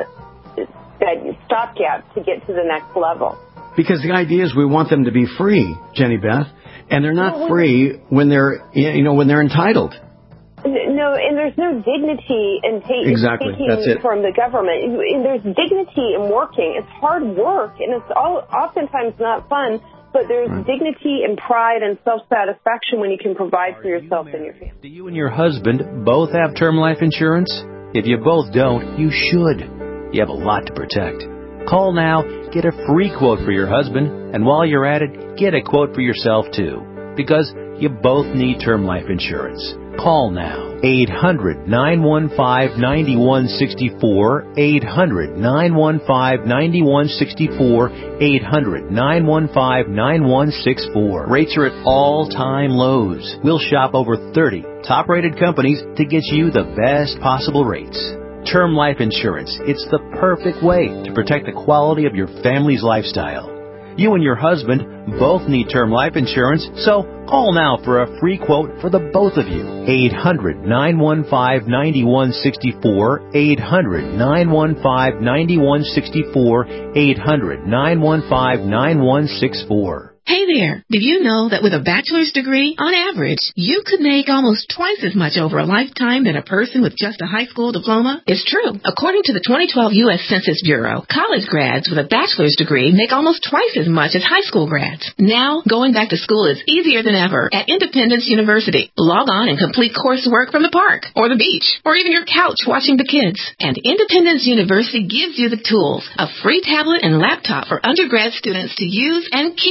a stopgap to get to the next level. Because the idea is we want them to be free, Jenny Beth, and they're not no, free when they're you know when they're entitled. No, and there's no dignity in ta- exactly. taking That's it. from the government. And there's dignity in working. It's hard work, and it's all oftentimes not fun. But there's right. dignity and pride and self-satisfaction when you can provide for yourself and your family. Do you and your husband both have term life insurance? If you both don't, you should. You have a lot to protect. Call now, get a free quote for your husband, and while you're at it, get a quote for yourself too. Because you both need term life insurance. Call now. eight hundred, nine one five, nine one six four. eight hundred, nine one five, nine one six four. eight hundred, nine one five, nine one six four. Rates are at all-time lows. We'll shop over thirty top-rated companies to get you the best possible rates. Term life insurance. It's the perfect way to protect the quality of your family's lifestyle. You and your husband both need term life insurance, so call now for a free quote for the both of you. eight hundred, nine one five, nine one six four. eight hundred, nine one five, nine one six four. eight hundred, nine one five, nine one six four. Hey there, did you know that with a bachelor's degree, on average, you could make almost twice as much over a lifetime than a person with just a high school diploma? It's true. According to the twenty twelve U S Census Bureau, college grads with a bachelor's degree make almost twice as much as high school grads. Now, going back to school is easier than ever at Independence University. Log on and complete coursework from the park, or the beach, or even your couch watching the kids. And Independence University gives you the tools, a free tablet and laptop for undergrad students to use and keep when they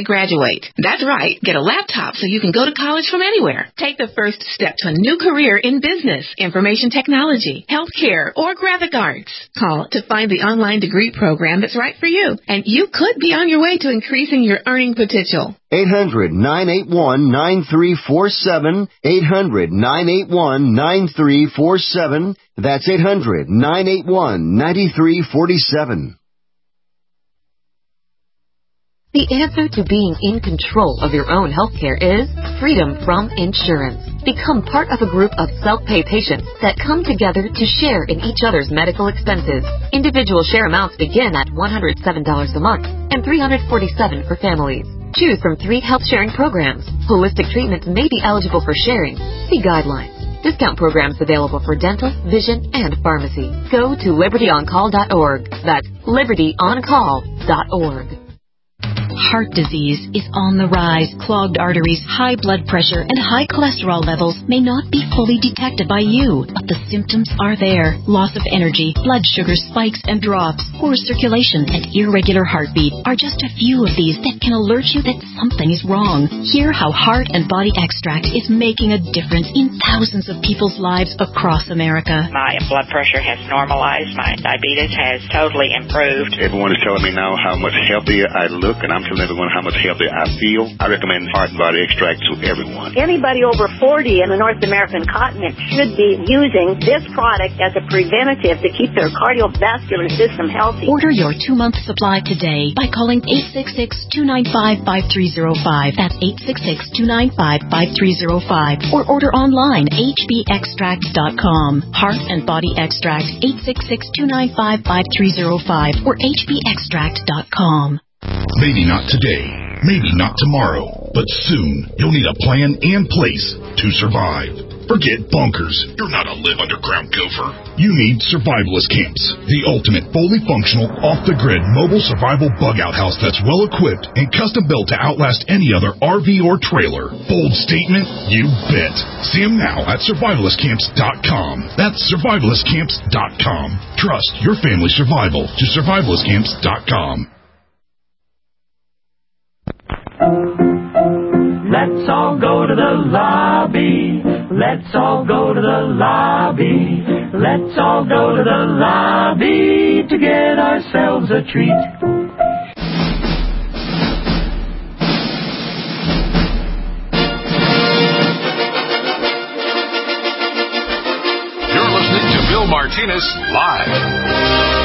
they graduate. That's right. Get a laptop so you can go to college from anywhere. Take the first step to a new career in business, information technology, healthcare, or graphic arts. Call to find the online degree program that's right for you. And you could be on your way to increasing your earning potential. eight hundred, nine eight one, nine three four seven. eight hundred, nine eight one, nine three four seven. That's eight hundred, nine eight one, nine three four seven. The answer to being in control of your own healthcare is freedom from insurance. Become part of a group of self-pay patients that come together to share in each other's medical expenses. Individual share amounts begin at one hundred seven dollars a month and three hundred forty-seven dollars for families. Choose from three health-sharing programs. Holistic treatments may be eligible for sharing. See guidelines. Discount programs available for dental, vision, and pharmacy. Go to liberty on call dot org. That's liberty on call dot org. Heart disease is on the rise. Clogged arteries, high blood pressure, and high cholesterol levels may not be fully detected by you, but the symptoms are there. Loss of energy, blood sugar spikes and drops, poor circulation, and irregular heartbeat are just a few of these that can alert you that something is wrong. Hear how Heart and Body Extract is making a difference in thousands of people's lives across America. My blood pressure has normalized. My diabetes has totally improved. Everyone is telling me now how much healthier I look, and I'm telling everyone how much healthier I feel. I recommend Heart and Body Extract to everyone. Anybody over forty in the North American continent should be using this product as a preventative to keep their cardiovascular system healthy. Order your two-month supply today by calling eight six six, two nine five, five three zero five. That's eight six six, two nine five, five three zero five. Or order online, h b extract dot com. Heart and Body Extract, eight six six, two nine five, five three zero five or h b extract dot com. Maybe not today, maybe not tomorrow, but soon you'll need a plan in place to survive. Forget bunkers. You're not a live underground gopher. You need survivalist camps, the ultimate fully functional, off-the-grid mobile survival bug-out house that's well-equipped and custom-built to outlast any other R V or trailer. Bold statement? You bet. See them now at survivalist camps dot com. That's survivalist camps dot com. Trust your family's survival to survivalist camps dot com. Let's all go to the lobby. Let's all go to the lobby. Let's all go to the lobby to get ourselves a treat. You're listening to Bill Martinez Live.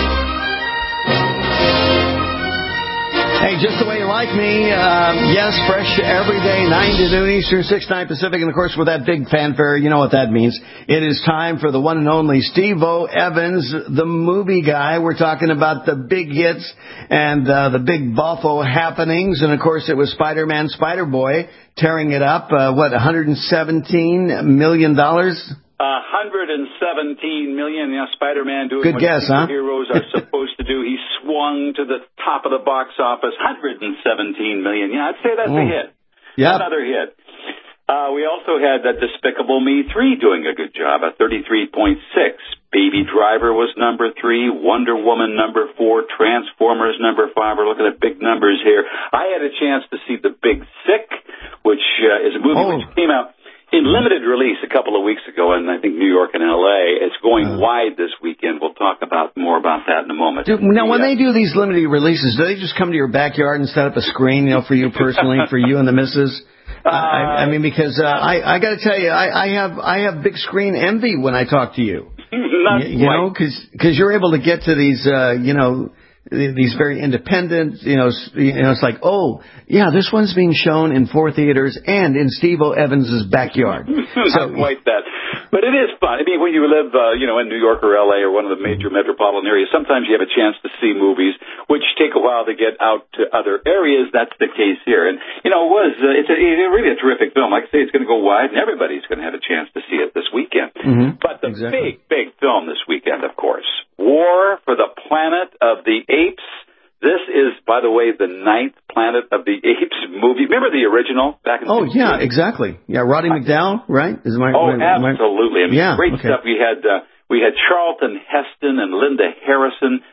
Hey, just the way you like me. Um, yes, fresh every day, nine to noon Eastern, six to nine Pacific. And, of course, with that big fanfare, you know what that means. It is time for the one and only Steve-O Evans, the movie guy. We're talking about the big hits and uh, the big boffo happenings. And, of course, it was Spider-Man, Spider-Boy tearing it up. Uh, what, one hundred seventeen million dollars? one hundred seventeen million dollars, yeah, Spider-Man doing Good what guess, huh? superheroes are supposed to do. He swung to the top of the box office, one hundred seventeen million dollars. Yeah, I'd say that's mm. a hit. Yeah. Another hit. Uh, we also had uh, Despicable Me three doing a good job at thirty-three point six. Baby Driver was number three. Wonder Woman number four. Transformers number five. We're looking at big numbers here. I had a chance to see The Big Sick, which uh, is a movie oh. which came out in limited release a couple of weeks ago, and I think New York and L A. It's going uh, wide this weekend. We'll talk about more about that in a moment. Dude, now, when they do these limited releases, do they just come to your backyard and set up a screen, you know, for you personally, for you and the missus? Uh, I, I mean, because uh, I, I got to tell you, I, I have I have big screen envy when I talk to you. Not you, you know, because you're able to get to these, uh, you know, these very independent, you know, you know, it's like, oh, yeah, this one's being shown in four theaters and in Steve-O Evans's backyard. So, Not quite that. But it is fun. I mean, when you live, uh, you know, in New York or L A or one of the major metropolitan areas, sometimes you have a chance to see movies which take a while to get out to other areas. That's the case here. And, you know, it was, uh, it's, a, it's really a terrific film. Like I say, it's going to go wide and everybody's going to have a chance to see it this weekend. Mm-hmm. But the exactly. big, big film this weekend, of course, War for the Planet of the Apes. This is, by the way, the ninth Planet of the Apes movie. Remember the original back in the Oh, yeah, exactly. Yeah, Roddy McDowell, right? Is my, oh, my, absolutely. I mean, yeah, great okay. stuff. We had uh, we had Charlton Heston and Linda Harrison.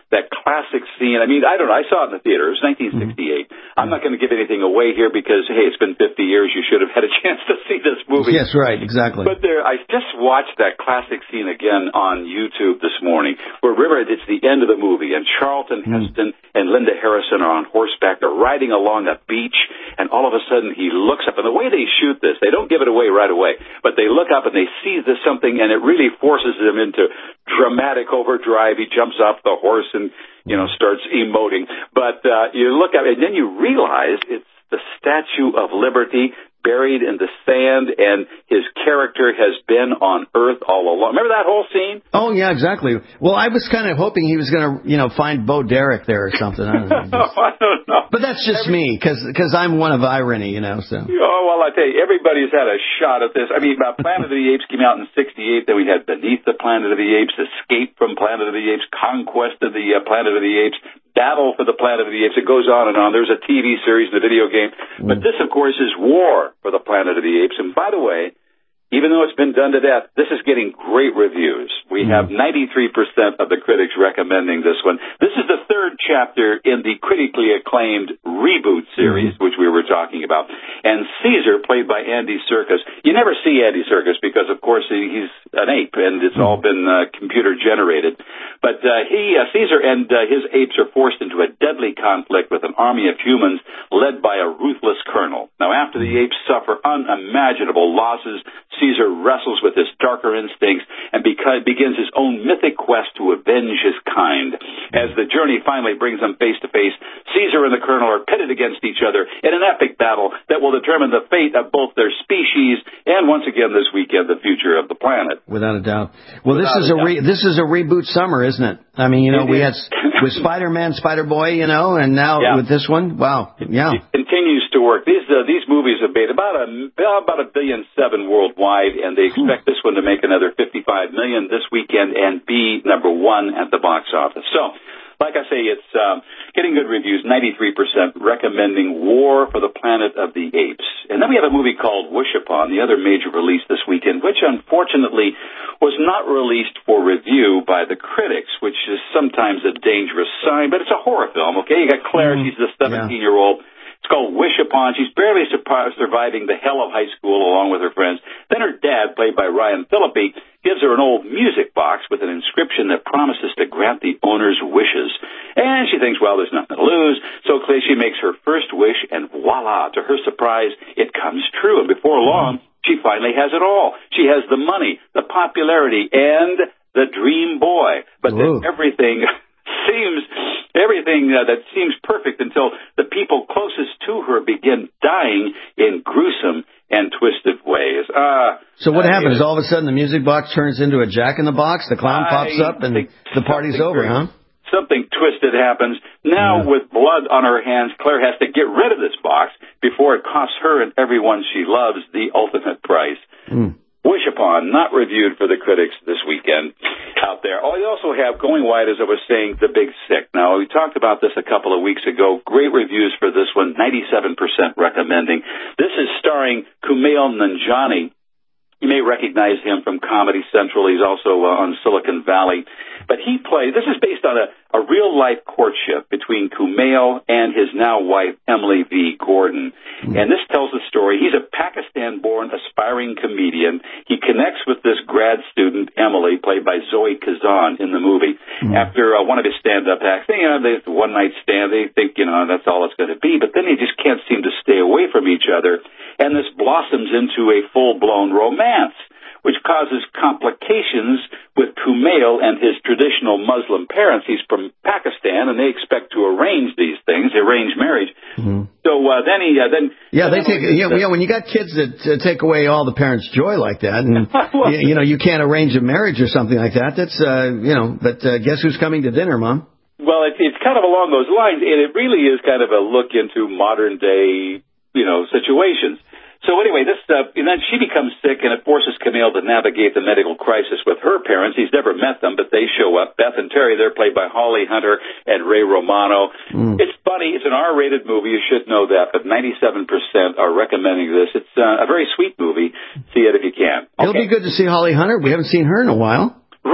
that classic scene. I mean, I don't know. I saw it in the theater. It was nineteen sixty-eight. Mm-hmm. I'm not going to give anything away here because, hey, it's been fifty years. You should have had a chance to see this movie. Yes, right, exactly. But there, I just watched that classic scene again on YouTube this morning where, remember, it's the end of the movie, and Charlton mm-hmm. Heston and Linda Harrison are on horseback. They're riding along a beach, and all of a sudden he looks up. And the way they shoot this, they don't give it away right away, but they look up and they see this something, and it really forces them into dramatic overdrive. He jumps off the horse and, you know, starts emoting. But uh, you look at it, and then you realize it's the Statue of Liberty buried in the sand, and his character has been on Earth all along. Remember that whole scene? Oh, yeah, exactly. Well, I was kind of hoping he was going to, you know, find Bo Derek there or something. I don't know. Just... I don't know. But that's just Every... me, because I'm one of irony, you know, so. Oh, well, I tell you, everybody's had a shot at this. I mean, uh, Planet of the Apes came out in sixty-eight, then we had Beneath the Planet of the Apes, Escape from Planet of the Apes, Conquest of the uh, Planet of the Apes, Battle for the Planet of the Apes. It goes on and on. There's a T V series and a video game. Mm. But this, of course, is War for the Planet of the Apes. And by the way, even though it's been done to death, this is getting great reviews. We have ninety-three percent of the critics recommending this one. This is the third chapter in the critically acclaimed reboot series, which we were talking about. And Caesar, played by Andy Serkis. You never see Andy Serkis because, of course, he's an ape, and it's all been uh, computer-generated. But uh, he, uh, Caesar and uh, his apes are forced into a deadly conflict with an army of humans led by a ruthless colonel. Now, after the apes suffer unimaginable losses, Caesar wrestles with his darker instincts and beca- begins his own mythic quest to avenge his kind. As the journey finally brings them face to face, Caesar and the colonel are pitted against each other in an epic battle that will determine the fate of both their species and, once again this weekend, the future of the planet. Without a doubt. Well, Without this is a, a re- this is a reboot summer, isn't it? I mean, you know, we had with Spider-Man, Spider-Boy, you know, and now yeah. with this one, wow, yeah. It continues to work. These uh, these movies have made about a about a billion seven worldwide, and they expect this one to make another fifty-five million this weekend and be number one at the box office. So, like I say, it's um, getting good reviews, ninety-three percent recommending War for the Planet of the Apes. And then we have a movie called Wish Upon, the other major release this weekend, which unfortunately was not released for review by the critics, which is sometimes a dangerous sign, but it's a horror film, okay? You got Claire, mm, she's the seventeen-year-old. Yeah. It's called Wish Upon. She's barely surviving the hell of high school along with her friends. Then her dad, played by Ryan Phillippe, gives her an old music box with an inscription that promises to grant the owner's wishes. And she thinks, well, there's nothing to lose. So she makes her first wish, and voila, to her surprise, it comes true. And before long, she finally has it all. She has the money, the popularity, and the dream boy. But Ooh. then everything... seems everything uh, that seems perfect until the people closest to her begin dying in gruesome and twisted ways. Uh, so what uh, happens? All of a sudden the music box turns into a Jack in the Box, the clown pops up, and the party's over, huh? Something twisted happens. Now, yeah. with blood on her hands, Claire has to get rid of this box before it costs her and everyone she loves the ultimate price. Mm. Wish Upon, not reviewed for the critics this weekend out there. Oh, we also have Going Wide, as I was saying, The Big Sick. Now, we talked about this a couple of weeks ago. Great reviews for this one, ninety-seven percent recommending. This is starring Kumail Nanjiani. You may recognize him from Comedy Central. He's also uh, on Silicon Valley. But he plays, this is based on a, a real-life courtship between Kumail and his now wife, Emily V. Gordon. Mm-hmm. And this tells the story. He's a Pakistan-born aspiring comedian. He connects with this grad student, Emily, played by Zoe Kazan in the movie. Mm-hmm. After uh, one of his stand-up acts, you know, there's one night stand. They think, you know, that's all it's going to be. But then they just can't seem to stay away from each other. And this blossoms into a full-blown romance, which causes complications with Kumail and his traditional Muslim parents. He's from Pakistan, and they expect to arrange these things, arrange marriage. Mm-hmm. So uh, then he, uh, then yeah, they take yeah, yeah. When you got kids that uh, take away all the parents' joy like that, and well, you, you know you can't arrange a marriage or something like that. That's uh, you know. But uh, guess who's coming to dinner, Mom? Well, it, it's kind of along those lines, and it really is kind of a look into modern day, you know, situations. So anyway, this uh, and then she becomes sick, and it forces Kumail to navigate the medical crisis with her parents. He's never met them, but they show up. Beth and Terry, they're played by Holly Hunter and Ray Romano. Mm. It's funny. It's an R-rated movie. You should know that, but ninety-seven percent are recommending this. It's uh, a very sweet movie. See it if you can. Okay. It'll be good to see Holly Hunter. We haven't seen her in a while. Right.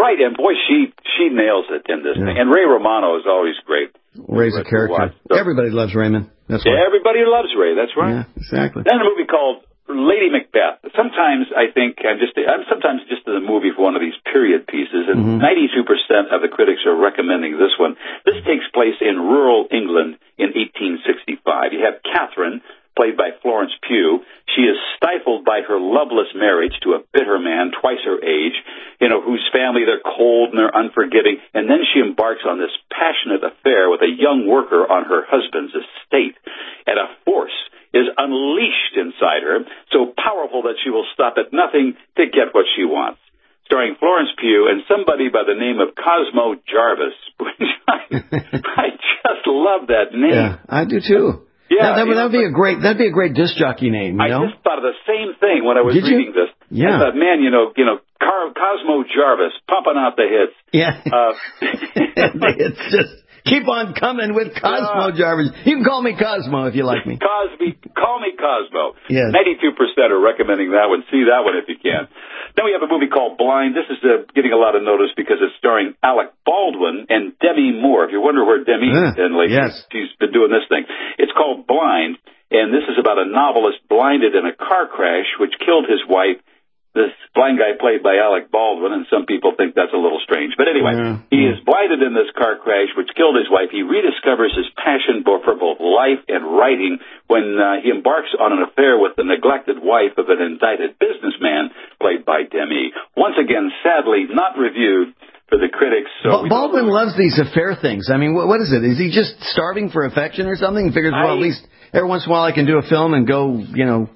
right, and boy, she she nails it in this Yeah. thing. And Ray Romano is always great. Ray's a character. So, Everybody loves Raymond. That's yeah, why. everybody loves Ray. That's right. Yeah, exactly. Then a movie called Lady Macbeth. Sometimes I think I'm just I'm sometimes just in the movie for one of these period pieces, and Mm-hmm. ninety-two percent of the critics are recommending this one. This takes place in rural England in eighteen sixty-five. You have Catherine, played by Florence Pugh. She is stifled by her loveless marriage to a bitter man twice her age, you know, whose family, they're cold and they're unforgiving, and then she embarks on this passionate affair with a young worker on her husband's estate. And a force is unleashed inside her, so powerful that she will stop at nothing to get what she wants. Starring Florence Pugh and somebody by the name of Cosmo Jarvis. I, I just love that name. Yeah, I do too. Yeah, that, that would know, that'd be a great that'd be a great disc jockey name. You I know? just thought of the same thing when I was Did you? reading this. Yeah. I thought, man, you know, you know, Car- Cosmo Jarvis pumping out the hits. Yeah. Uh, it's just keep on coming with Cosmo Uh, Jarvis. You can call me Cosmo if you like me. Cosby, call me Cosmo. Yes. ninety-two percent are recommending that one. See that one if you can. Then we have a movie called Blind. This is uh, getting a lot of notice because it's starring Alec Baldwin and Demi Moore. If you wonder where Demi Uh, has been lately, yes. she's been doing this thing. It's called Blind, and this is about a novelist blinded in a car crash which killed his wife. This blind guy played by Alec Baldwin, and some people think that's a little strange. But anyway, Yeah. he is blinded in this car crash which killed his wife. He rediscovers his passion for for both life and writing when uh, he embarks on an affair with the neglected wife of an indicted businessman played by Demi. Once again, sadly, not reviewed for the critics. So Ba- Baldwin loves these affair things. I mean, what, what is it? Is he just starving for affection or something? He figures, well, I- at least every once in a while I can do a film and go, you know,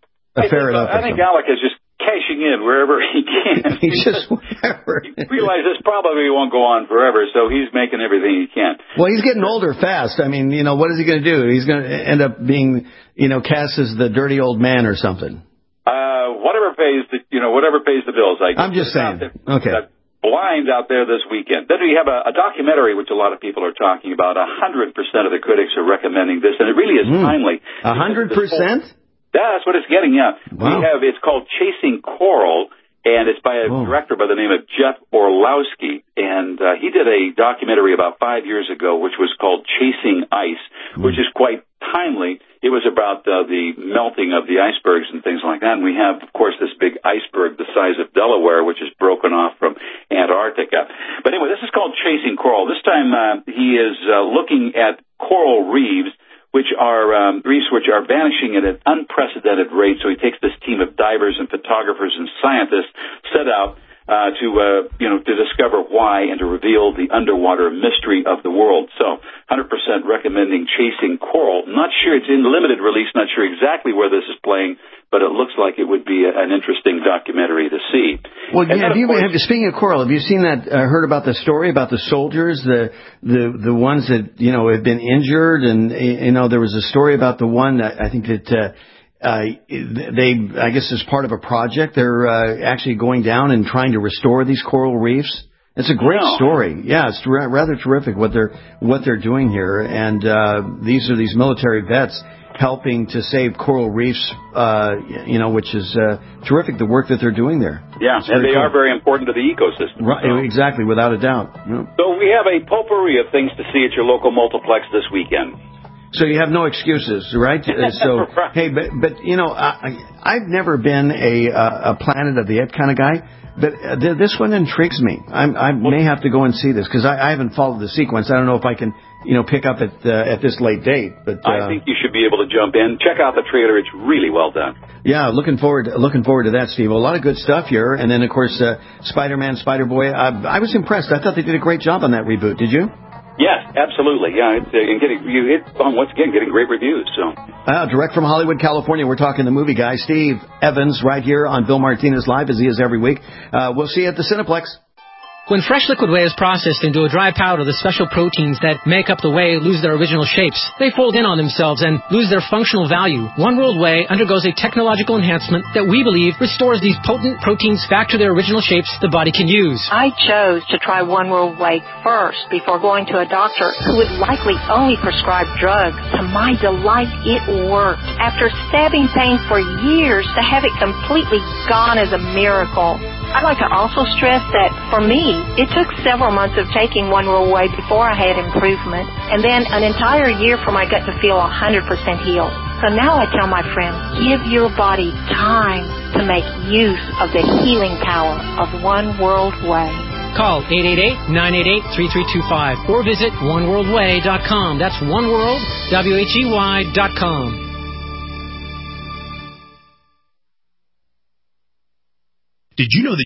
I affair it think, up. I or think something. Alec is just cashing in wherever he can. He's just whatever. He realizes probably won't go on forever, so he's making everything he can. Well, he's getting older fast. I mean, you know, what is he going to do? He's going to end up being, you know, cast as the dirty old man or something. Uh, whatever pays the, you know, whatever pays the bills. I guess. I'm just saying. Okay. Uh, Blind out there this weekend. Then we have a, a documentary which a lot of people are talking about. A hundred percent of the critics are recommending this, and it really is Mm. timely. A hundred percent? Yeah, that's what it's getting, yeah. Wow. We have, it's called Chasing Coral, and it's by a Oh. director by the name of Jeff Orlowski, and uh, he did a documentary about five years ago which was called Chasing Ice, Mm. which is quite timely. It was about uh, the melting of the icebergs and things like that, and we have, of course, this big iceberg the size of Delaware, which is broken off from Antarctica. But anyway, this is called Chasing Coral. This time uh, he is uh, looking at coral reefs, which are um, reefs which are vanishing at an unprecedented rate. So he takes this team of divers and photographers and scientists set out uh, to uh, you know to discover why and to reveal the underwater mystery of the world. So one hundred percent recommending Chasing Coral. Not sure, it's in limited release, not sure exactly where this is playing, but it looks like it would be a, an interesting documentary to see. Well, And yeah, then, have of you, course- have, speaking of coral, have you seen that, uh, heard about the story about the soldiers, the, the, the ones that, you know, have been injured? And, you know, there was a story about the one that I think that, uh, uh, they, I guess as part of a project, they're, uh, actually going down and trying to restore these coral reefs. It's a great Wow. story. Yeah, it's ra- rather terrific what they're, what they're doing here. And, uh, these are these military vets helping to save coral reefs, uh, you know, which is, uh, terrific, the work that they're doing there. Yeah, It's and very they cool. are very important to the ecosystem. Right, So- exactly, without a doubt. Yeah. So we have a potpourri of things to see at your local multiplex this weekend. So you have no excuses, right? Uh, So Right. hey, but but you know, I, I- I've never been a uh, a Planet of the Apes kind of guy, but uh, th- this one intrigues me. I'm, I may have to go and see this because I, I haven't followed the sequence. I don't know if I can, you know, pick up at uh, at this late date. But uh, I think you should be able to jump in. Check out the trailer. It's really well done. yeah, looking forward looking forward to that, Steve. A lot of good stuff here, and then of course uh, Spider-Man, Spider-Boy. I, I was impressed. I thought they did a great job on that reboot. Did you? Yes, absolutely. Yeah, it's, uh, and getting you hit on once again getting great reviews. So Uh, direct from Hollywood, California, we're talking the movie guy, Steve Evans, right here on Bill Martinez Live, as he is every week. Uh, we'll see you at the Cineplex. When fresh liquid whey is processed into a dry powder, the special proteins that make up the whey lose their original shapes. They fold in on themselves and lose their functional value. One World Whey undergoes a technological enhancement that we believe restores these potent proteins back to their original shapes the body can use. I chose to try One World Whey first before going to a doctor who would likely only prescribe drugs. To my delight, it worked. After stabbing pain for years, to have it completely gone is a miracle. I'd like to also stress that, for me, It took several months of taking One World Way before I had improvement, and then an entire year for my gut to feel one hundred percent healed. So now I tell my friends, give your body time to make use of the healing power of One World Way. Call eight eight eight, nine eight eight, three three two five or visit one world way dot com. That's oneworld, W H E Y dot com. Did you know that